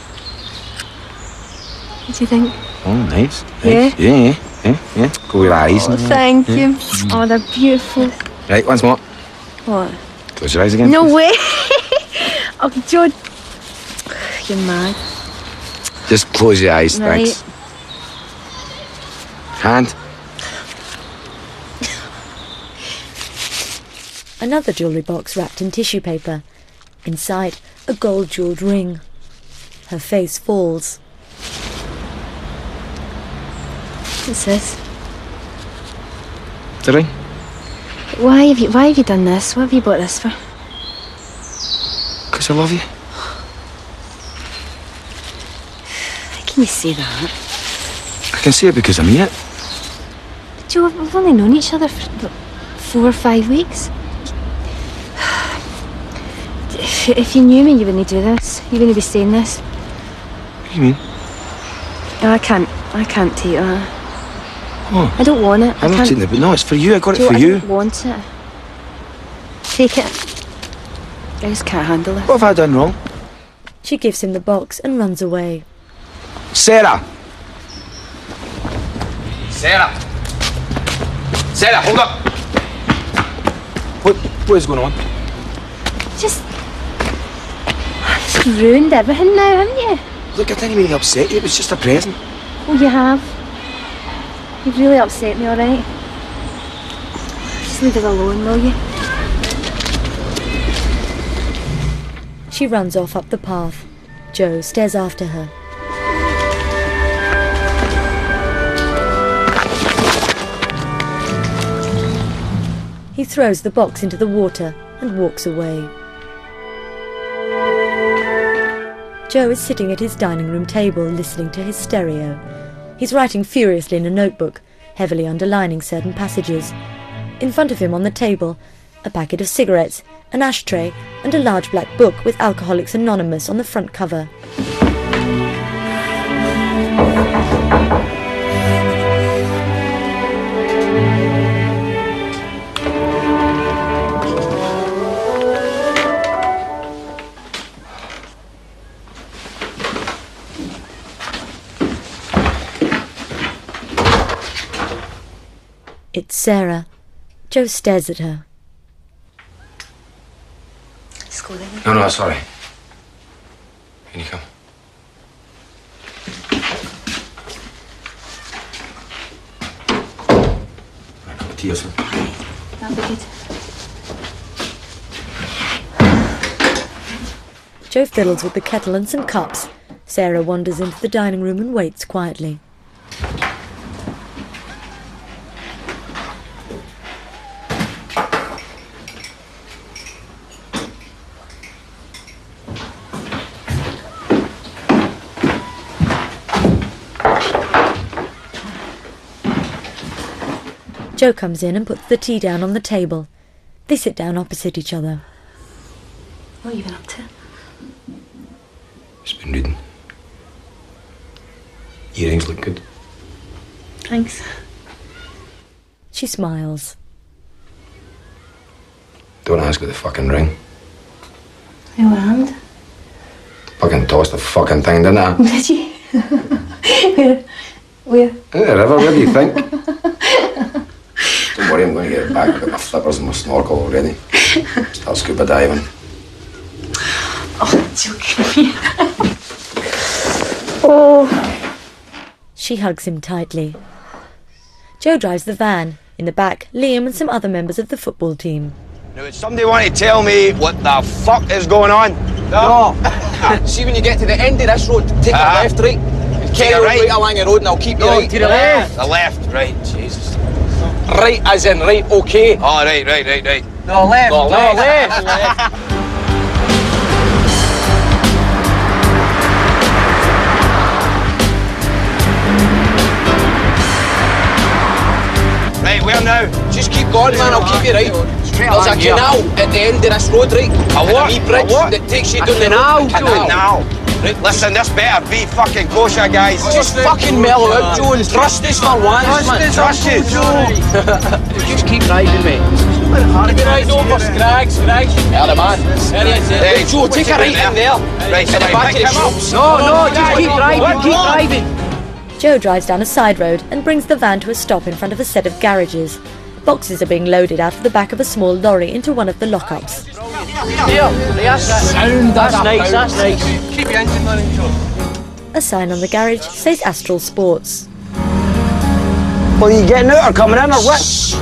Speaker 12: What do you think?
Speaker 2: Oh, nice.
Speaker 12: Yeah?
Speaker 2: Nice. Yeah, yeah, yeah, yeah. Go with your eyes.
Speaker 12: Oh,
Speaker 2: and-
Speaker 12: thank
Speaker 2: yeah.
Speaker 12: you. Oh, they're beautiful.
Speaker 2: Right, once more.
Speaker 12: What?
Speaker 2: Close your eyes again.
Speaker 12: No
Speaker 2: please.
Speaker 12: way. Oh, Joe. You're mad.
Speaker 2: Just close your eyes,
Speaker 12: Right.
Speaker 2: thanks. Hand.
Speaker 1: Another jewellery box wrapped in tissue paper. Inside, a gold-jewelled ring. Her face falls.
Speaker 12: What's this?
Speaker 2: The ring.
Speaker 12: Why have you? Why have you done this? What have you bought this for?
Speaker 2: Because I love you.
Speaker 12: How can you say that?
Speaker 2: I can say it because I mean it.
Speaker 12: Joe, we've only known each other for what, four or five weeks. If, if you knew me, you wouldn't do this. You wouldn't be saying this.
Speaker 2: What do you mean?
Speaker 12: No, I can't. I can't take that.
Speaker 2: Oh.
Speaker 12: I don't want it.
Speaker 2: I'm
Speaker 12: I
Speaker 2: not
Speaker 12: can't.
Speaker 2: taking it, but no, it's for you. I got it
Speaker 12: Joe,
Speaker 2: for
Speaker 12: I
Speaker 2: you.
Speaker 12: don't want it. Take it. I just can't handle it.
Speaker 2: What have I done wrong?
Speaker 1: She gives him the box and runs away.
Speaker 2: Sarah! Sarah! Sarah, hold up! What, what is going on?
Speaker 12: Just. Just ruined everything now, haven't you?
Speaker 2: Look, I didn't mean to upset you. It was just a present.
Speaker 12: Oh, you have. You've really upset me, alright? Just leave us alone, will you?
Speaker 1: She runs off up the path. Joe stares after her. He throws the box into the water and walks away. Joe is sitting at his dining room table listening to his stereo. He's writing furiously in a notebook, heavily underlining certain passages. In front of him on the table, a packet of cigarettes, an ashtray, and a large black book with Alcoholics Anonymous on the front cover. It's Sarah. Joe stares at her.
Speaker 12: Let's go then.
Speaker 2: No, no, sorry. Can you come? Right, cup of tea or something.
Speaker 12: That'll be good.
Speaker 1: Joe fiddles with the kettle and some cups. Sarah wanders into the dining room and waits quietly. Joe comes in and puts the tea down on the table. They sit down opposite each other.
Speaker 12: What have you been up to?
Speaker 2: Just been reading. Earrings look good.
Speaker 12: Thanks.
Speaker 1: She smiles.
Speaker 2: Don't ask for the fucking ring.
Speaker 12: Your hand?
Speaker 2: Fucking tossed the fucking thing, didn't I?
Speaker 12: Did you? Where? Where?
Speaker 2: Yeah, River, what do you think? Don't worry, I'm going to get it back. I've got my flippers and my snorkel already. Start scuba diving.
Speaker 12: Oh, joking. Oh.
Speaker 1: She hugs him tightly. Joe drives the van. In the back, Liam and some other members of the football team.
Speaker 5: Now, would somebody want to tell me what the fuck is going on?
Speaker 10: No. See, when you get to the end of this road, take
Speaker 5: Uh-huh.
Speaker 10: a left, right? And carry on right along the road and I'll keep you
Speaker 5: No,
Speaker 10: right.
Speaker 5: to the left. The left, right, Jesus.
Speaker 10: Right as in right, okay.
Speaker 5: Oh, right, right, right, right.
Speaker 10: No, left.
Speaker 5: No,
Speaker 10: No,
Speaker 5: left.
Speaker 10: left.
Speaker 5: Right, where now?
Speaker 10: Just keep going, man, I'll keep you right. There's a
Speaker 5: along here.
Speaker 10: canal at the end of this road, right?
Speaker 5: A
Speaker 10: And
Speaker 5: what?
Speaker 10: a wee bridge
Speaker 5: A what?
Speaker 10: that takes you
Speaker 5: A
Speaker 10: down the
Speaker 5: canal,
Speaker 10: road.
Speaker 5: Joe. Canal. Listen, this better be fucking kosher, guys.
Speaker 10: Just fucking mellow out, Joe, and trust us for once, man.
Speaker 5: Trust us, Joe.
Speaker 10: Just keep driving, mate. Keep it right over, Scrag, Scrag. Yeah, the man. There he is.
Speaker 5: Hey,
Speaker 10: Hey, Joe, take a right in there.
Speaker 5: Right,
Speaker 10: At the
Speaker 5: shall I
Speaker 10: back of
Speaker 5: pick
Speaker 10: the
Speaker 5: him up?
Speaker 10: shops. No, no, just keep driving, keep driving.
Speaker 1: Joe drives down a side road and brings the van to a stop in front of a set of garages. Boxes are being loaded out of the back of a small lorry into one of the lockups.
Speaker 10: Here, there's that sound. That's nice, that's nice. Keep your engine running, Joe.
Speaker 1: A sign on the garage says Astral Sports.
Speaker 5: Well, you getting out or coming in or what?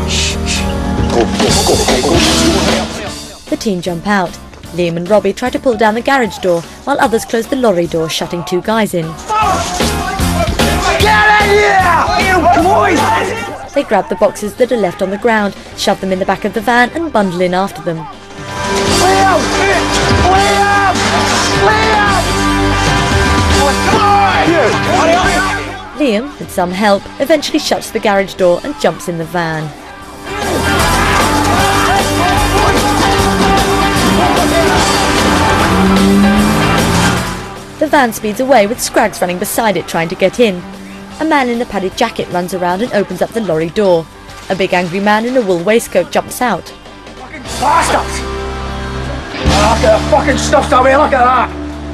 Speaker 1: The team jump out. Liam and Robbie try to pull down the garage door while others close the lorry door, shutting two guys in.
Speaker 5: Get in here! You boys!
Speaker 1: They grab the boxes that are left on the ground, shove them in the back of the van and bundle in after them.
Speaker 5: Liam! Liam! Liam!
Speaker 1: Liam, with some help, eventually shuts the garage door and jumps in the van. The van speeds away with Scrags running beside it trying to get in. A man in a padded jacket runs around and opens up the lorry door. A big angry man in a wool waistcoat jumps out.
Speaker 5: Bastards! Look at the fucking stuff's away, look at that!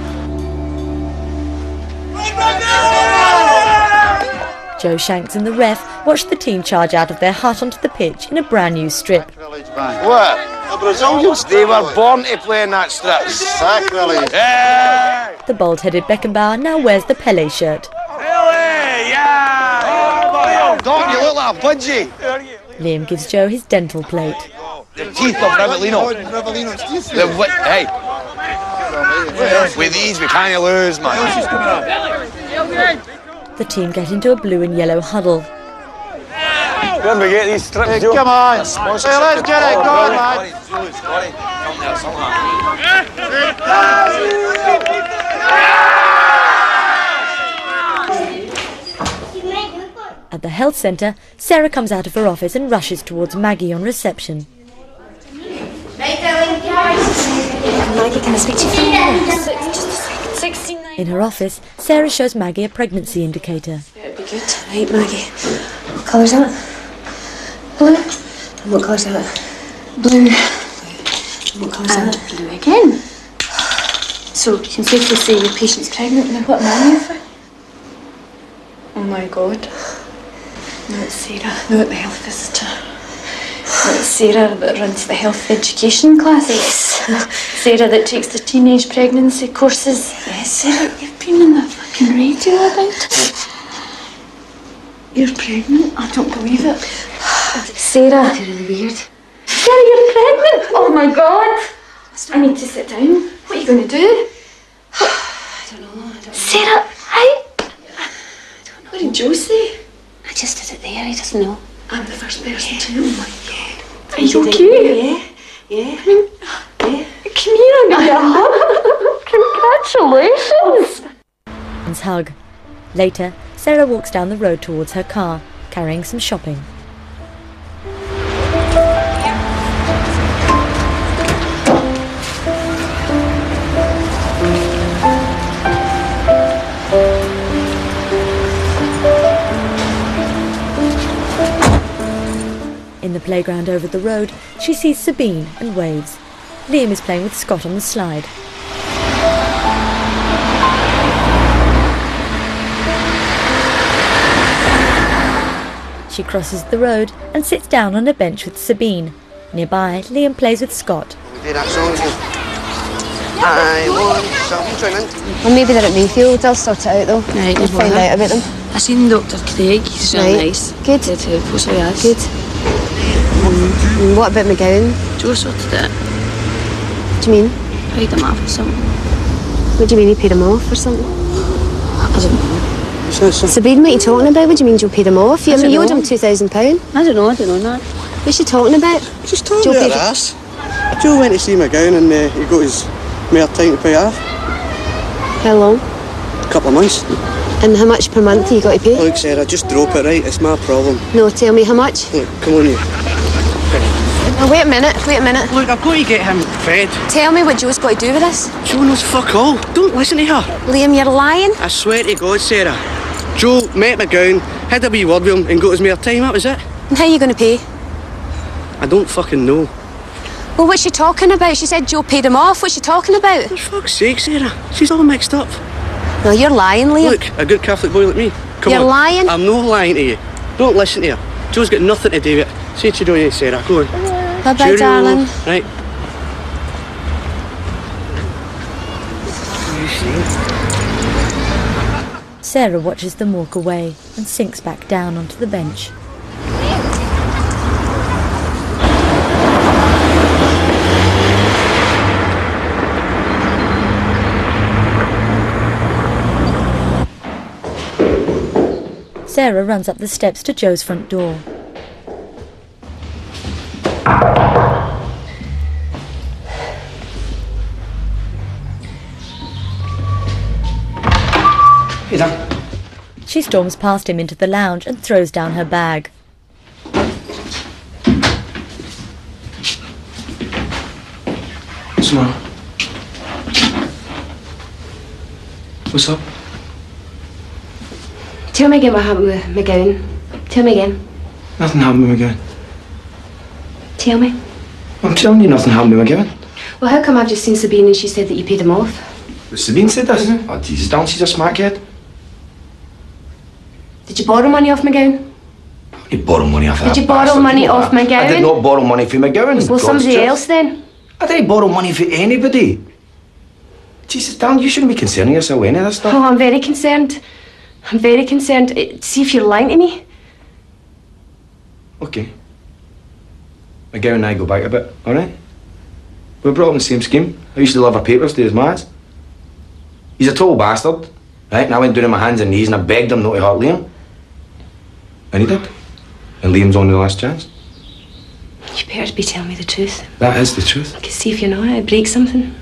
Speaker 1: Joe Shanks and the ref watch the team charge out of their hut onto the pitch in a brand new strip.
Speaker 5: What? The Brazilians? They were born to play in that strip. Sacrilege. Hey!
Speaker 1: The bald-headed Beckenbauer now wears the Pele shirt.
Speaker 5: Pele, yeah! Oh, Don, you look like a budgie.
Speaker 1: Liam gives Joe his dental plate.
Speaker 5: The teeth of Rivellino. The wi- hey. With these, we can't lose, man.
Speaker 1: The team get into a blue and yellow huddle.
Speaker 5: Where do we get these strips,
Speaker 15: Hey,
Speaker 5: Joe?
Speaker 15: come on. Hey, let's get it going, man.
Speaker 1: At the health centre, Sarah comes out of her office and rushes towards Maggie on reception.
Speaker 11: Maggie, can I speak to you for a minute? Just a second. sixty-nine.
Speaker 1: In her office, Sarah shows Maggie a pregnancy indicator.
Speaker 11: It'd be good. Right, Maggie. What colour's that? Blue. And what colour's that? Blue. And what colour's that? Blue again. So you can safely say your patient's pregnant. Now what am I here for? Oh my God. No, it's Sarah. No, it's the health visitor. No, it's Sarah that runs the health education classes. Sarah that takes the teenage pregnancy courses. Yes, Sarah, you've been on the fucking radio about it. You're pregnant? I don't believe it. Sarah. That's really weird. Sarah, you're pregnant? Oh my God. I need to sit down. What are you going to do? I don't know. I don't know. Sarah, I... I don't know. What did Joe say? I just did it there. He doesn't know. I'm the first person to know. Oh my God. Are you okay? Yeah. Yeah. I mean, yeah. Come here, I'm going to hug. Congratulations.
Speaker 1: Hug. Later, Sarah walks down the road towards her car, carrying some shopping. In the playground over the road, she sees Sabine and waves. Liam is playing with Scott on the slide. She crosses the road and sits down on a bench with Sabine. Nearby, Liam plays with Scott.
Speaker 8: We do that song again. I want some swimming.
Speaker 22: Well, maybe they're at Mayfield. I'll sort it out though.
Speaker 13: Right,
Speaker 22: I'll
Speaker 13: no
Speaker 22: find
Speaker 13: bother.
Speaker 22: out about them.
Speaker 13: I seen Doctor Craig. He's really
Speaker 22: Right.
Speaker 13: nice.
Speaker 22: Good.
Speaker 13: Good help us with us.
Speaker 22: Good. Mm. And what about McGowan?
Speaker 17: Joe sorted it.
Speaker 22: What do you mean?
Speaker 17: Paid him off or something.
Speaker 22: What do you mean he paid him off or something?
Speaker 17: I don't know.
Speaker 22: Sabine, what are you talking about? What do you mean Joe paid him off? You,
Speaker 17: I
Speaker 22: I mean, you
Speaker 17: don't
Speaker 22: owed
Speaker 17: know.
Speaker 22: him two thousand pounds.
Speaker 17: I don't know, I don't know that.
Speaker 22: What's she talking about?
Speaker 8: She's talking
Speaker 22: Joe
Speaker 8: about
Speaker 22: paid-
Speaker 8: her ass. Joe went to see McGowan and uh, he got his mere time to pay off.
Speaker 22: How long?
Speaker 8: A couple of months.
Speaker 22: And how much per month you got to pay?
Speaker 8: Look, Sarah, just drop it, right? It's my problem.
Speaker 22: No, tell me how much.
Speaker 8: Look, come on, you.
Speaker 22: Oh, wait a minute, wait a minute.
Speaker 8: Look, I've got to get him fed.
Speaker 22: Tell me what Joe's got to do with this.
Speaker 8: Joe knows fuck all. Don't listen to her.
Speaker 22: Liam, you're lying.
Speaker 8: I swear to God, Sarah. Joe met McGowan, had a wee word with him and got his mere time, that was it.
Speaker 22: And how are you going to pay?
Speaker 8: I don't fucking know.
Speaker 22: Well, what's she talking about? She said Joe paid him off. What's she talking about?
Speaker 8: For fuck's sake, Sarah. She's all mixed up.
Speaker 22: No, you're lying, Liam.
Speaker 8: Look, a good Catholic boy like me. Come
Speaker 22: You're
Speaker 8: on.
Speaker 22: lying.
Speaker 8: I'm not lying to you. Don't listen to her. Joe's got nothing to do with it. Say to you, Sarah. Go on.
Speaker 22: Bye-bye,
Speaker 8: Cheerio.
Speaker 22: darling.
Speaker 8: Right.
Speaker 1: Sarah watches them walk away and sinks back down onto the bench. Sarah runs up the steps to Joe's front door.
Speaker 5: Hey, Dan.
Speaker 1: She storms past him into the lounge and throws down her bag.
Speaker 5: What's the matter? What's up?
Speaker 22: Tell me again what happened with McGowan. Tell me again.
Speaker 5: Nothing happened with McGowan.
Speaker 22: Tell me.
Speaker 5: I'm telling you, nothing happened with McGowan.
Speaker 22: Well, how come I've just seen Sabine and she said that you paid him off?
Speaker 5: Sabine said this? Oh, Jesus, Dan, she's a smackhead.
Speaker 22: Did you borrow money off McGowan?
Speaker 5: You borrow money off
Speaker 22: Did
Speaker 5: that
Speaker 22: you borrow
Speaker 5: bastard,
Speaker 22: money
Speaker 5: you know
Speaker 22: off
Speaker 5: that.
Speaker 22: McGowan?
Speaker 5: I did not borrow money from McGowan.
Speaker 22: Well,
Speaker 5: God's
Speaker 22: somebody
Speaker 5: truth.
Speaker 22: else then.
Speaker 5: I didn't borrow money from anybody. Jesus, Dan, you shouldn't be concerning yourself with any of this stuff.
Speaker 22: Oh, I'm very concerned. I'm very concerned. Uh, See if you're lying to me.
Speaker 5: Okay. McGowan and I go back a bit, alright? We were brought up in the same scheme. I used to deliver papers to his ma's. He's a total bastard, right? And I went down on my hands and knees and I begged him not to hurt Liam. And he did. And Liam's on the last chance.
Speaker 22: You better be telling me the truth.
Speaker 5: That is the truth.
Speaker 22: I can see if you're not. I break something.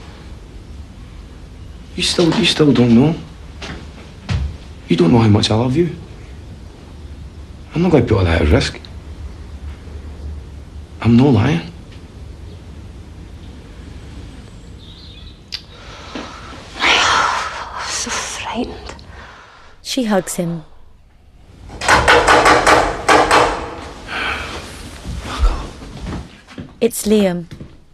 Speaker 5: You still, you still don't know. You don't know how much I love you. I'm not going to put all that at risk. I'm no lying.
Speaker 22: I'm so frightened.
Speaker 1: She hugs him. It's Liam.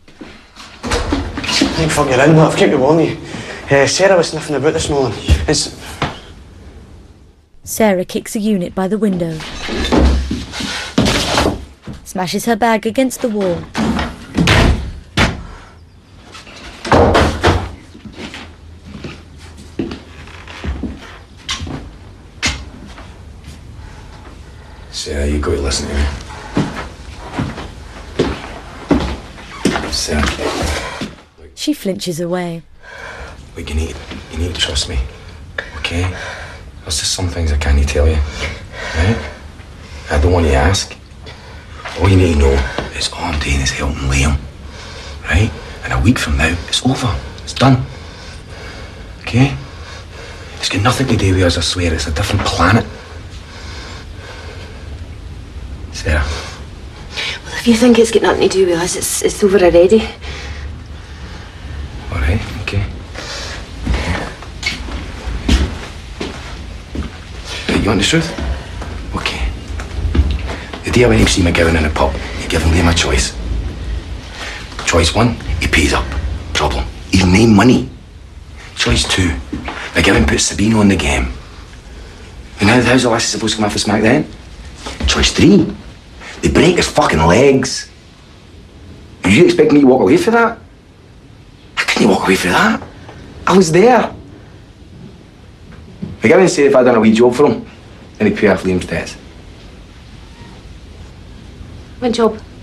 Speaker 8: Thank fuck you're in, look, I've kept you warm you. Uh, Sarah was sniffing about this morning. It's...
Speaker 1: Sarah kicks a unit by the window. Smashes her bag against the wall.
Speaker 5: Sarah, you got to listen to me. Sarah,
Speaker 1: She flinches away.
Speaker 5: look, you need, you need to trust me, okay? There's just some things I can't tell you, right? I don't want you to ask. All you need to know is all I'm doing is helping Liam, right? And a week from now, it's over. It's done. Okay? It's got nothing to do with us, I swear. It's a different planet. Sarah.
Speaker 22: Well, if you think it's got nothing to do with us, it's, it's over already.
Speaker 5: All right, okay. Right, you want the truth? Okay. The day I went to see McGowan in a pub, he gave Liam a choice. Choice one, he pays up. Problem. He's no money. Choice two, McGowan puts Sabine on the game. And how, how's the lassie supposed to come off a smack then? Choice three, they break his fucking legs. Did you expect me to walk away for that? I couldn't walk away for that. I was there. McGowan said if I'd done a wee job for him, then he'd pay off Liam's debts.
Speaker 22: What job?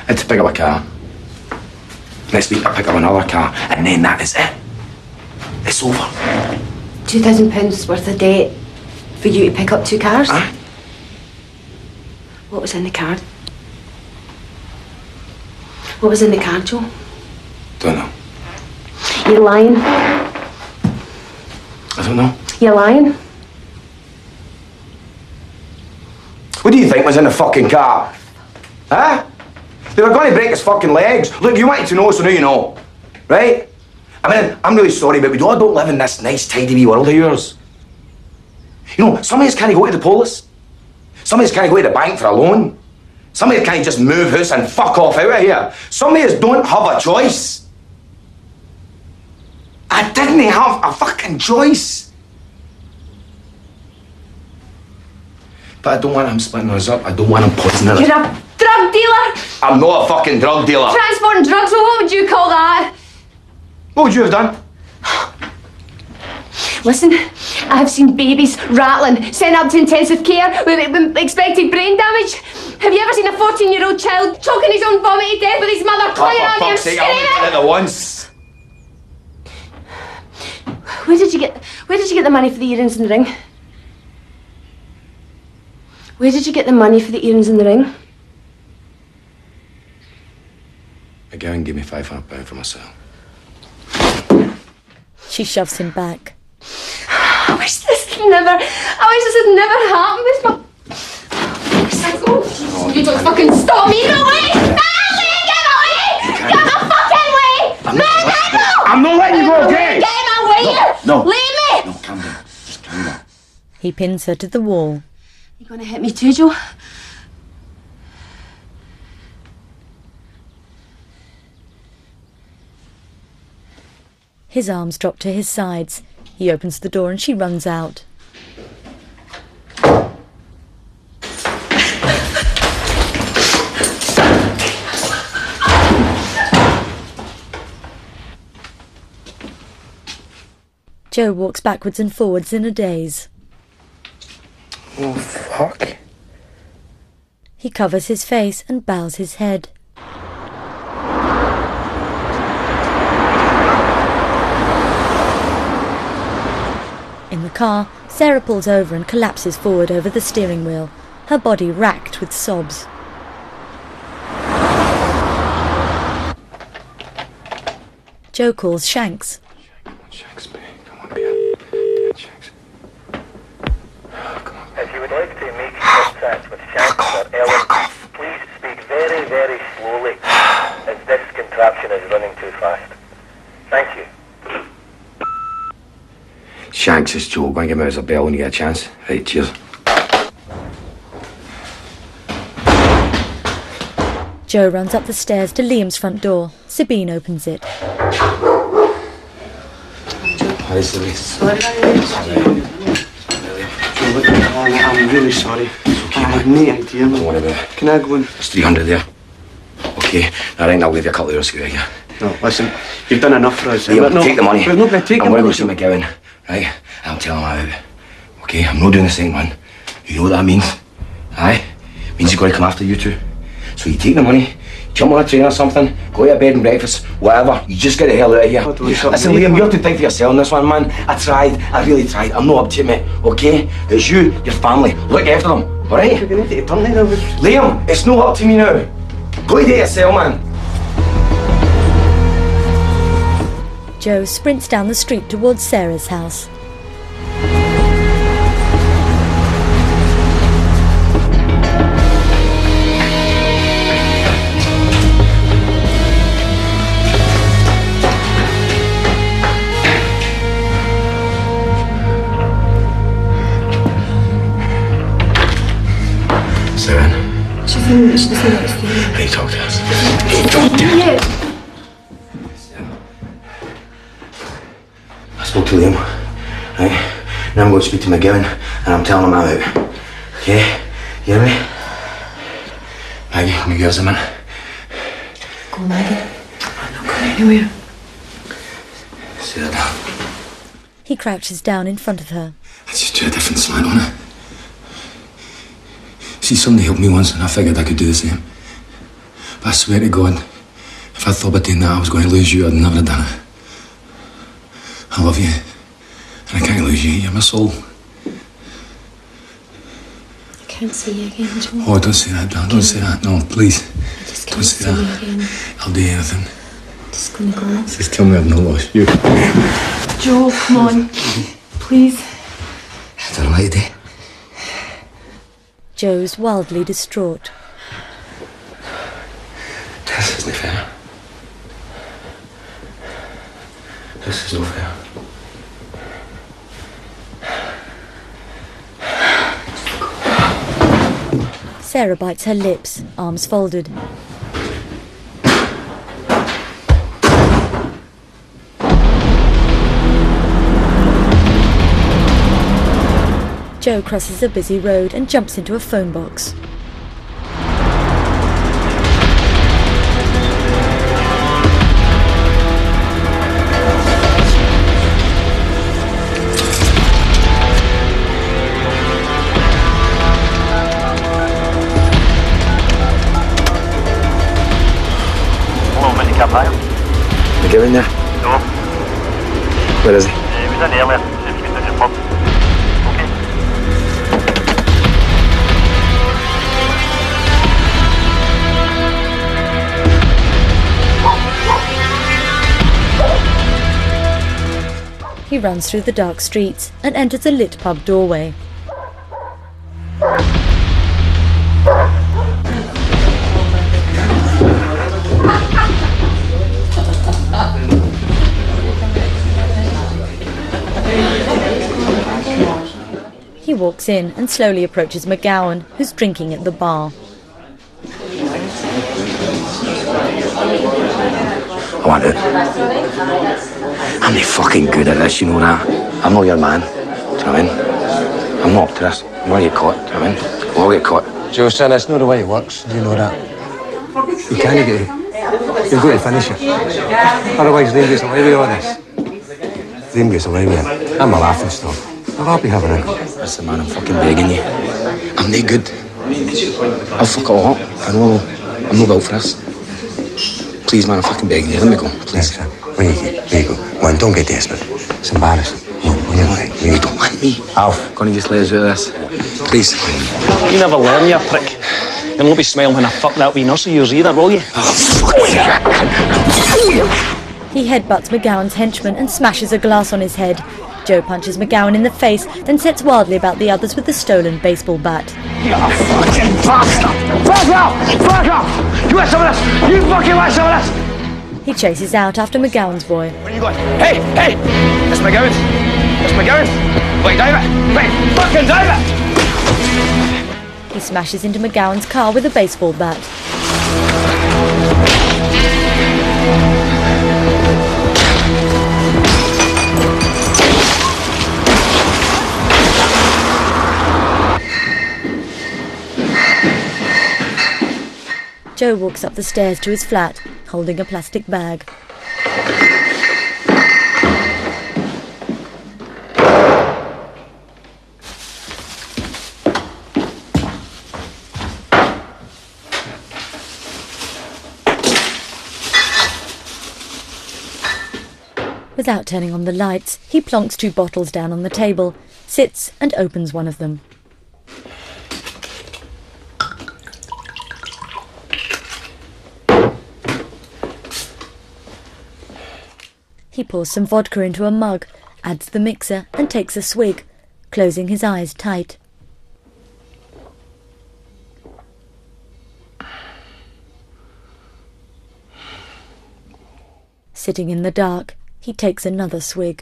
Speaker 2: had to pick up a car. Next week I pick up another car, and then that is it. It's over.
Speaker 22: Two thousand pounds worth of debt for you to pick up two cars?
Speaker 2: Aye.
Speaker 22: What was in the card? What was in the card, Joe?
Speaker 2: Don't know.
Speaker 22: You're lying.
Speaker 2: I don't know.
Speaker 22: You're lying.
Speaker 2: What do you think was in the fucking car? Huh? They were going to break his fucking legs. Look, you wanted to know, so now you know. Right? I mean, I'm really sorry, but we all don't live in this nice, tidy wee world of yours. You know, some of us can't go to the police. Some of us can't go to the bank for a loan. Some of us can't just move house and fuck off out of here. Some of us don't have a choice. I didn't have a fucking choice. But I don't want him splitting us up. I don't want him poisoning us.
Speaker 22: You're a drug dealer?
Speaker 2: I'm not a fucking drug dealer.
Speaker 22: Transporting drugs, well, what would you call that?
Speaker 2: What would you have done?
Speaker 22: Listen, I have seen babies rattling, sent up to intensive care with, with expected brain damage. Have you ever seen a fourteen-year-old child choking his own vomit to death with his mother clinging on him,
Speaker 2: sake, I
Speaker 22: screaming?
Speaker 2: only did it once.
Speaker 22: Where did you get? Where did you get the money for the earrings and the ring? Where did you get the money for the earrings and the ring?
Speaker 2: McGowan gave me five hundred pounds for myself.
Speaker 1: She shoves him back.
Speaker 22: I wish this had never. I wish this had never happened with my. Oh, you don't fucking stop me! Get away! Natalie, get away! Get my fucking way! Man,
Speaker 2: I'm not letting you go, okay?
Speaker 22: Get in my way!
Speaker 2: No, no.
Speaker 22: Leave me!
Speaker 2: No, calm down. Just calm down.
Speaker 1: He pins her to the wall.
Speaker 22: You gonna hit me too, Joe?
Speaker 1: His arms drop to his sides. He opens the door and she runs out. Joe walks backwards and forwards in a daze.
Speaker 2: Oh, fuck.
Speaker 1: He covers his face and bows his head. In the car, Sarah pulls over and collapses forward over the steering wheel, her body racked with sobs. Joe calls Shanks.
Speaker 2: Shanks, babe. Come on, babe. Shanks.
Speaker 21: If you would like to make contact with Shanks or Ellen, please speak very, very slowly, as this contraption is running too fast. Thank you.
Speaker 2: Shanks, is Joe. Go and give me a bell when you get a chance. Right, cheers.
Speaker 1: Joe runs up the stairs to Liam's front door. Sabine opens it.
Speaker 2: Hi, Sabine.
Speaker 8: Sorry. I'm really sorry. I had no idea.
Speaker 2: Don't worry about it.
Speaker 8: Can I go in?
Speaker 2: It's three hundred there. Okay, I think I'll leave you a couple of euros to get here.
Speaker 8: No, listen, you've done enough for us.
Speaker 2: Liam,
Speaker 8: no,
Speaker 2: take the money.
Speaker 8: We're not going to take
Speaker 2: I'm
Speaker 8: the
Speaker 2: going to
Speaker 8: money.
Speaker 2: go see McGowan, right? I'll tell him I'm out. Okay, I'm not doing the same one. You know what that means? Aye? It means he's got to come after you two. So you take the money, jump on a train or something, go to your bed and breakfast, whatever. You just get the hell out of here. Listen, Liam, you have to think for yourself on this one, man. I tried. I really tried. I'm not up to it, mate. Okay? It's you, your family. Look after them. All right? Liam, it's not up to me now. Go to yourself, man.
Speaker 1: Joe sprints down the street towards Sarah's house.
Speaker 2: Sarah.
Speaker 22: She's in, she's in the studio.
Speaker 2: Hey, talk to us.
Speaker 22: Yes.
Speaker 2: I spoke to Liam, right? Now I'm going to speak to McGowan and I'm telling him I'm out. Okay? You hear me? Maggie, can you give us a minute?
Speaker 22: Go, Maggie. I'm not going anywhere.
Speaker 2: Sit down.
Speaker 1: He crouches down in front of her.
Speaker 2: Let's just do a different slant on it. See, somebody helped me once and I figured I could do the same. But I swear to God, if I thought about doing that I was going to lose you, I'd never have done it. I love you. And I can't lose you. You're my soul.
Speaker 11: I can't see you again, Joe.
Speaker 2: Oh, don't say that, Dan. Don't say that. No, please.
Speaker 11: I just can't
Speaker 2: Don't say
Speaker 11: see
Speaker 2: that.
Speaker 11: you again.
Speaker 2: I'll do anything.
Speaker 11: I'm just gonna go.
Speaker 2: Just tell me I've not lost you.
Speaker 17: Joe, come on. Please.
Speaker 2: I don't know what to do.
Speaker 1: Joe's wildly distraught.
Speaker 2: This isn't fair. This is not fair.
Speaker 1: Sarah bites her lips, arms folded. Joe crosses a busy road and jumps into a phone box.
Speaker 21: Hello, Mister Campbell.
Speaker 2: You get in there?
Speaker 21: No.
Speaker 2: Where is he?
Speaker 21: Uh, he was in earlier. If you can do your pub.
Speaker 1: He runs through the dark streets and enters a lit pub doorway. He walks in and slowly approaches McGowan, who's drinking at the bar.
Speaker 2: I want it. I'm not fucking good at this, you know that. I'm not your man. Do you know what I mean? I'm not up to this. I'm gonna get caught. Do you know what I mean? We'll all get caught.
Speaker 8: Joe, son, that's not the way it works. Do you know that? You can't get it. You're going to finish it. Otherwise, Liam gets away with all this. Liam gets away with it. I'm a laughing stock. I'll be having a...
Speaker 2: Listen, man, I'm fucking begging you. I'm no good. I'll fuck it all up. I know I'm not built for this. Please, man, I'm fucking begging you. Let me go, please.
Speaker 8: Yes, where you go? Where you go? Man, don't get desperate. It's embarrassing. No, you're right. Where you
Speaker 2: don't want me. Alf, gonna just let us do this. Please.
Speaker 10: You never learn, you prick. You'll not be smiling when I fuck that wee nurse of yours either, will you?
Speaker 1: He headbutts McGowan's henchman and smashes a glass on his head. Joe punches McGowan in the face, then sets wildly about the others with the stolen baseball bat.
Speaker 5: You fucking bastard! Fuck off! Fuck off! You want some of this? You fucking want some of this?
Speaker 1: He chases out after McGowan's boy.
Speaker 5: Where are you going? Hey! Hey! It's McGowan! It's McGowan! Wait, drive it! Wait, fucking drive it!
Speaker 1: He smashes into McGowan's car with a baseball bat. Joe walks up the stairs to his flat, holding a plastic bag. Without turning on the lights, he plonks two bottles down on the table, sits and opens one of them. He pours some vodka into a mug, adds the mixer and takes a swig, closing his eyes tight. Sitting in the dark, he takes another swig.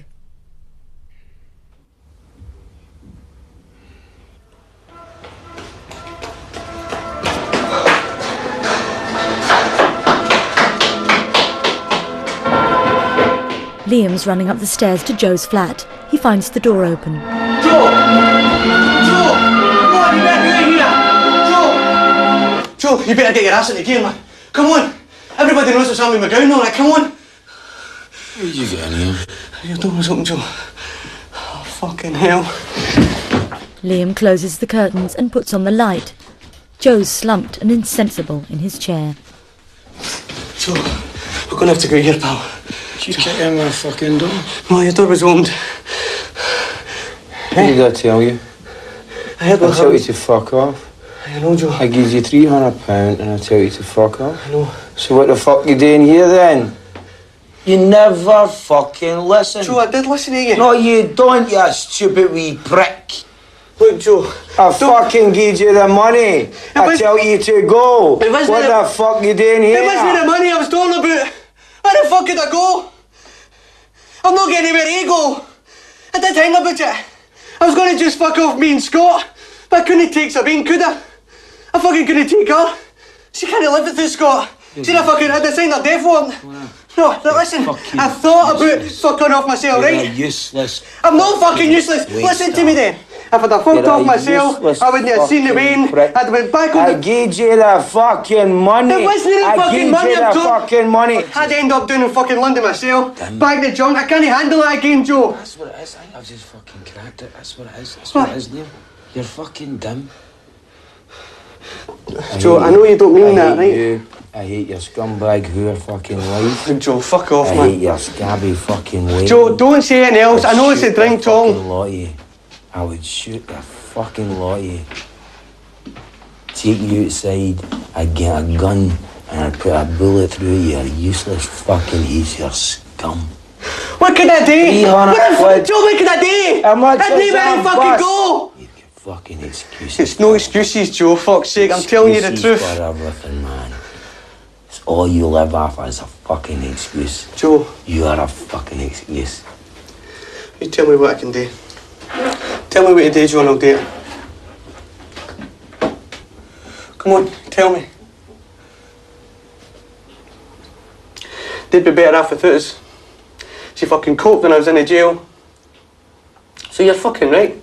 Speaker 1: Liam's running up the stairs to Joe's flat. He finds the door open.
Speaker 18: Joe! Joe! Come on, you better get in here! Joe! Joe, you better get your ass in the gear, man. Come on! Everybody knows it's Sammy McGowan, all right? Come on!
Speaker 2: How did you get in here?
Speaker 18: Your door was open, Joe. Oh, fucking hell.
Speaker 1: Liam closes the curtains and puts on the light. Joe's slumped and insensible in his chair.
Speaker 8: Joe, we're gonna have to go here, pal.
Speaker 4: You kick in my fucking door.
Speaker 8: No, your door was opened.
Speaker 4: What did I tell you?
Speaker 8: I heard
Speaker 4: I
Speaker 8: what
Speaker 4: tell you
Speaker 8: happened.
Speaker 4: to fuck off.
Speaker 8: I know, Joe.
Speaker 4: I give you three hundred pounds and I tell you to fuck off.
Speaker 8: I know.
Speaker 4: So what the fuck you doing here then? You never fucking listen.
Speaker 8: Joe, I did listen to you.
Speaker 4: No, you don't, you stupid wee prick.
Speaker 8: Look, Joe.
Speaker 4: I fucking give you the money. I
Speaker 8: was-
Speaker 4: tell you to go.
Speaker 8: It wasn't
Speaker 4: What
Speaker 8: the-
Speaker 4: the fuck you doing here?
Speaker 8: It wasn't the money I was talking about. Where the fuck could I go? I'm not getting anywhere to go. I did think about it. I was going to just fuck off me and Scott, but I couldn't take Sabine, could I? I fucking couldn't take her. She can't live with this, Scott. See, I fucking had to sign her death warrant. No, no, listen, I thought about fucking off myself,
Speaker 4: You're
Speaker 8: right?
Speaker 4: a useless.
Speaker 8: I'm not fucking useless. Listen to me then. If I'd have fucked
Speaker 4: You're a
Speaker 8: off myself,
Speaker 4: useless
Speaker 8: I wouldn't have seen the
Speaker 4: fucking
Speaker 8: Wayne.
Speaker 4: prick.
Speaker 8: I'd have went back on
Speaker 4: I
Speaker 8: the...
Speaker 4: gave you the fucking money.
Speaker 8: It wasn't the
Speaker 4: I
Speaker 8: fucking
Speaker 4: gave
Speaker 8: money
Speaker 4: you
Speaker 8: I'm
Speaker 4: the
Speaker 8: talking-
Speaker 4: fucking money.
Speaker 8: I'd end up down in fucking London myself. Back the junk. I can't handle that again, Joe.
Speaker 4: That's what it is. I think I've just fucking cracked it. That's what it is. That's
Speaker 8: What?
Speaker 4: what it is, Liam. You're fucking dumb.
Speaker 8: Joe, I know you don't mean
Speaker 4: I
Speaker 8: that,
Speaker 4: hate
Speaker 8: right?
Speaker 4: You. I hate your scumbag who are fucking life.
Speaker 8: Joe, fuck off,
Speaker 4: I
Speaker 8: man.
Speaker 4: hate your scabby fucking way.
Speaker 8: Joe, don't say anything else. I know it's a drink, Tom.
Speaker 4: Fucking lot of you. I would shoot the fucking lot of you. Take you outside, I'd get a gun and I'd put a bullet through you, you useless fucking piece of scum.
Speaker 8: What can I do?
Speaker 4: three hundred
Speaker 8: What the fuck,
Speaker 4: quid.
Speaker 8: Joe, what can I do?
Speaker 4: How much
Speaker 8: I'd
Speaker 4: is
Speaker 8: leave
Speaker 4: that
Speaker 8: any fucking
Speaker 4: bus?
Speaker 8: go.
Speaker 4: Fucking excuses.
Speaker 8: It's no excuses, Joe. Fuck's sake, I'm telling you the
Speaker 4: Excuses
Speaker 8: truth.
Speaker 4: for everything, man. It's all you live off is a fucking excuse.
Speaker 8: Joe.
Speaker 4: You are a fucking excuse.
Speaker 8: You tell me what I can do. Tell me what to do, Joe, and I'll do it. Come on, tell me. They'd be better off without us. She fucking coped when I was in the jail. So you're fucking right.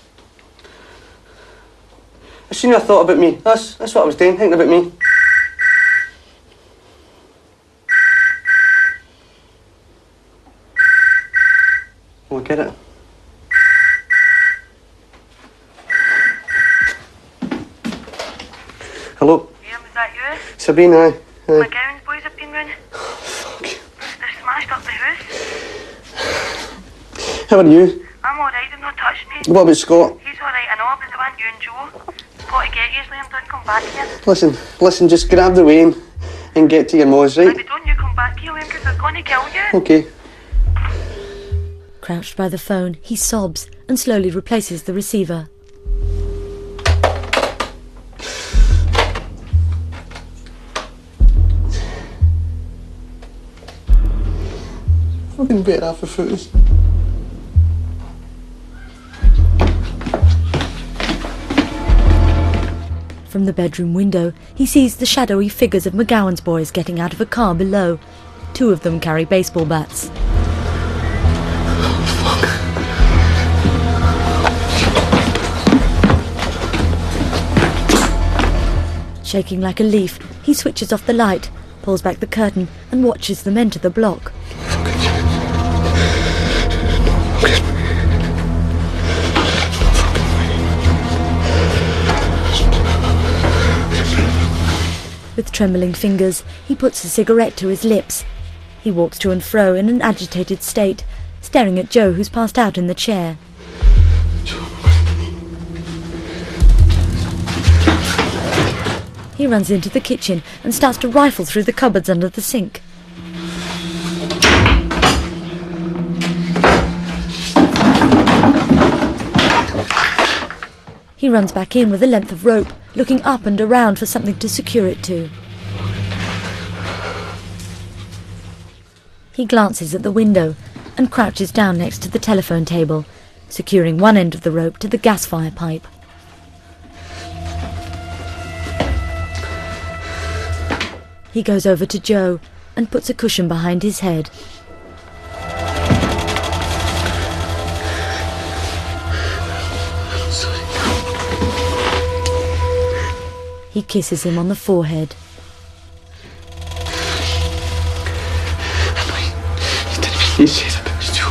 Speaker 8: As soon as I thought about me, that's, that's what I was doing, thinking about me. Oh, I get it. Hello?
Speaker 14: Yeah, was that you?
Speaker 8: Sabine, aye.
Speaker 14: My
Speaker 8: aye.
Speaker 14: gowns boys have been round.
Speaker 8: Fuck.
Speaker 14: They've smashed up the house.
Speaker 8: How are you?
Speaker 14: I'm alright, they've not touched me.
Speaker 8: What about Scott?
Speaker 14: He's alright, I know, but they want you and Joe. Got to get you, Liam, don't come back here.
Speaker 8: Listen, listen, just grab the Wayne and get to your mo's, right?
Speaker 14: Maybe don't you come back here, Liam, because they're going to kill you.
Speaker 8: Okay.
Speaker 1: Crouched by the phone, he sobs and slowly replaces the receiver.
Speaker 8: Fucking better off the footers.
Speaker 1: From the bedroom window, he sees the shadowy figures of McGowan's boys getting out of a car below. Two of them carry baseball bats. Shaking like a leaf, he switches off the light, pulls back the curtain and watches them enter the block. With trembling fingers, he puts a cigarette to his lips. He walks to and fro in an agitated state, staring at Joe, who's passed out in the chair. He runs into the kitchen and starts to rifle through the cupboards under the sink. He runs back in with a length of rope, looking up and around for something to secure it to. He glances at the window and crouches down next to the telephone table, securing one end of the rope to the gas fire pipe. He goes over to Joe and puts a cushion behind his head. He kisses him on the forehead.
Speaker 8: You said about Joe.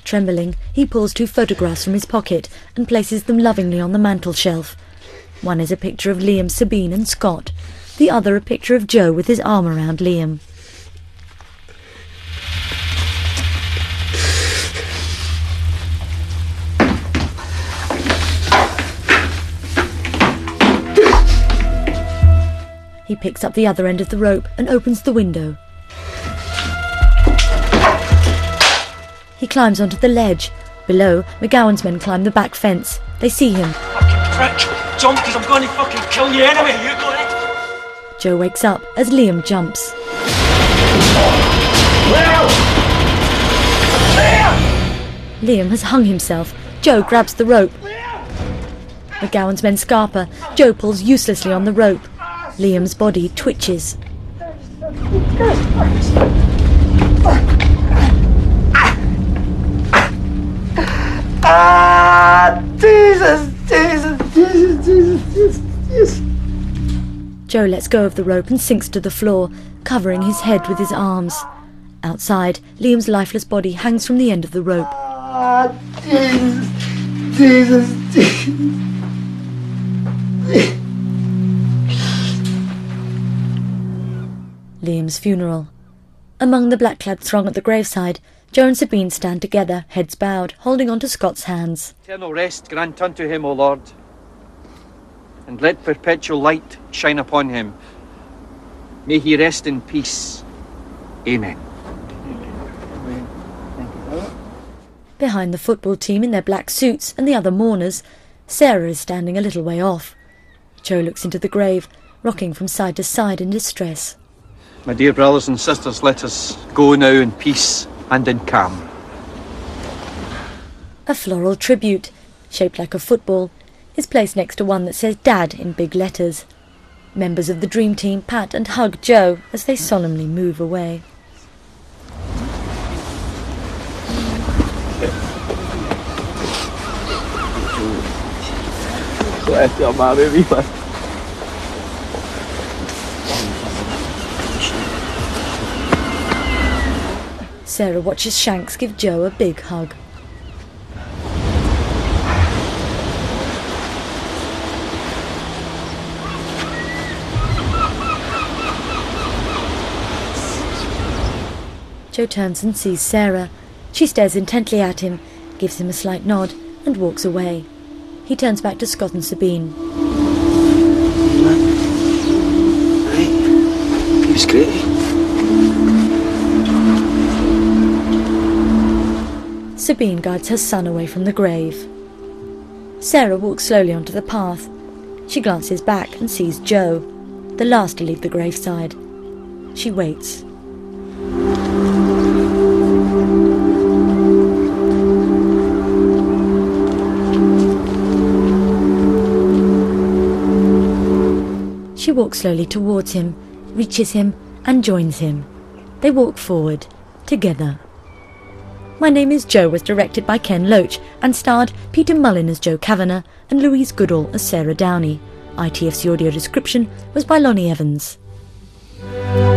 Speaker 1: Trembling, he pulls two photographs from his pocket and places them lovingly on the mantel shelf. One is a picture of Liam, Sabine and Scott, the other a picture of Joe with his arm around Liam. He picks up the other end of the rope and opens the window. He climbs onto the ledge. Below, McGowan's men climb the back fence. They see him.
Speaker 10: Fucking prick! Jump, because I'm going to fucking kill you anyway, you got it!
Speaker 1: Joe wakes up as Liam jumps. Liam has hung himself. Joe grabs the rope. McGowan's men scarper. Joe pulls uselessly on the rope. Liam's body twitches.
Speaker 18: Ah, Jesus, Jesus, Jesus, Jesus, Jesus, Jesus.
Speaker 1: Joe lets go of the rope and sinks to the floor, covering his head with his arms. Outside, Liam's lifeless body hangs from the end of the rope.
Speaker 18: Ah, Jesus, Jesus, Jesus.
Speaker 1: Liam's funeral. Among the black-clad throng at the graveside, Joe and Sabine stand together, heads bowed, holding on to Scott's hands.
Speaker 9: Eternal rest grant unto him, O Lord, and let perpetual light shine upon him. May he rest in peace. Amen.
Speaker 1: Behind the football team in their black suits and the other mourners, Sarah is standing a little way off. Joe looks into the grave, rocking from side to side in distress.
Speaker 9: My dear brothers and sisters, let us go now in peace and in calm.
Speaker 1: A floral tribute, shaped like a football, is placed next to one that says Dad in big letters. Members of the Dream Team pat and hug Joe as they solemnly move away. Sarah watches Shanks give Joe a big hug. Joe turns and sees Sarah. She stares intently at him, gives him a slight nod, and walks away. He turns back to Scott and Sabine.
Speaker 4: Right. He was great.
Speaker 1: Sabine guides her son away from the grave. Sarah walks slowly onto the path. She glances back and sees Joe, the last to leave the graveside. She waits. She walks slowly towards him, reaches him, and joins him. They walk forward, together. My Name is Joe was directed by Ken Loach and starred Peter Mullin as Joe Kavanagh and Louise Goodall as Sarah Downey. I T F C audio description was by Lonnie Evans.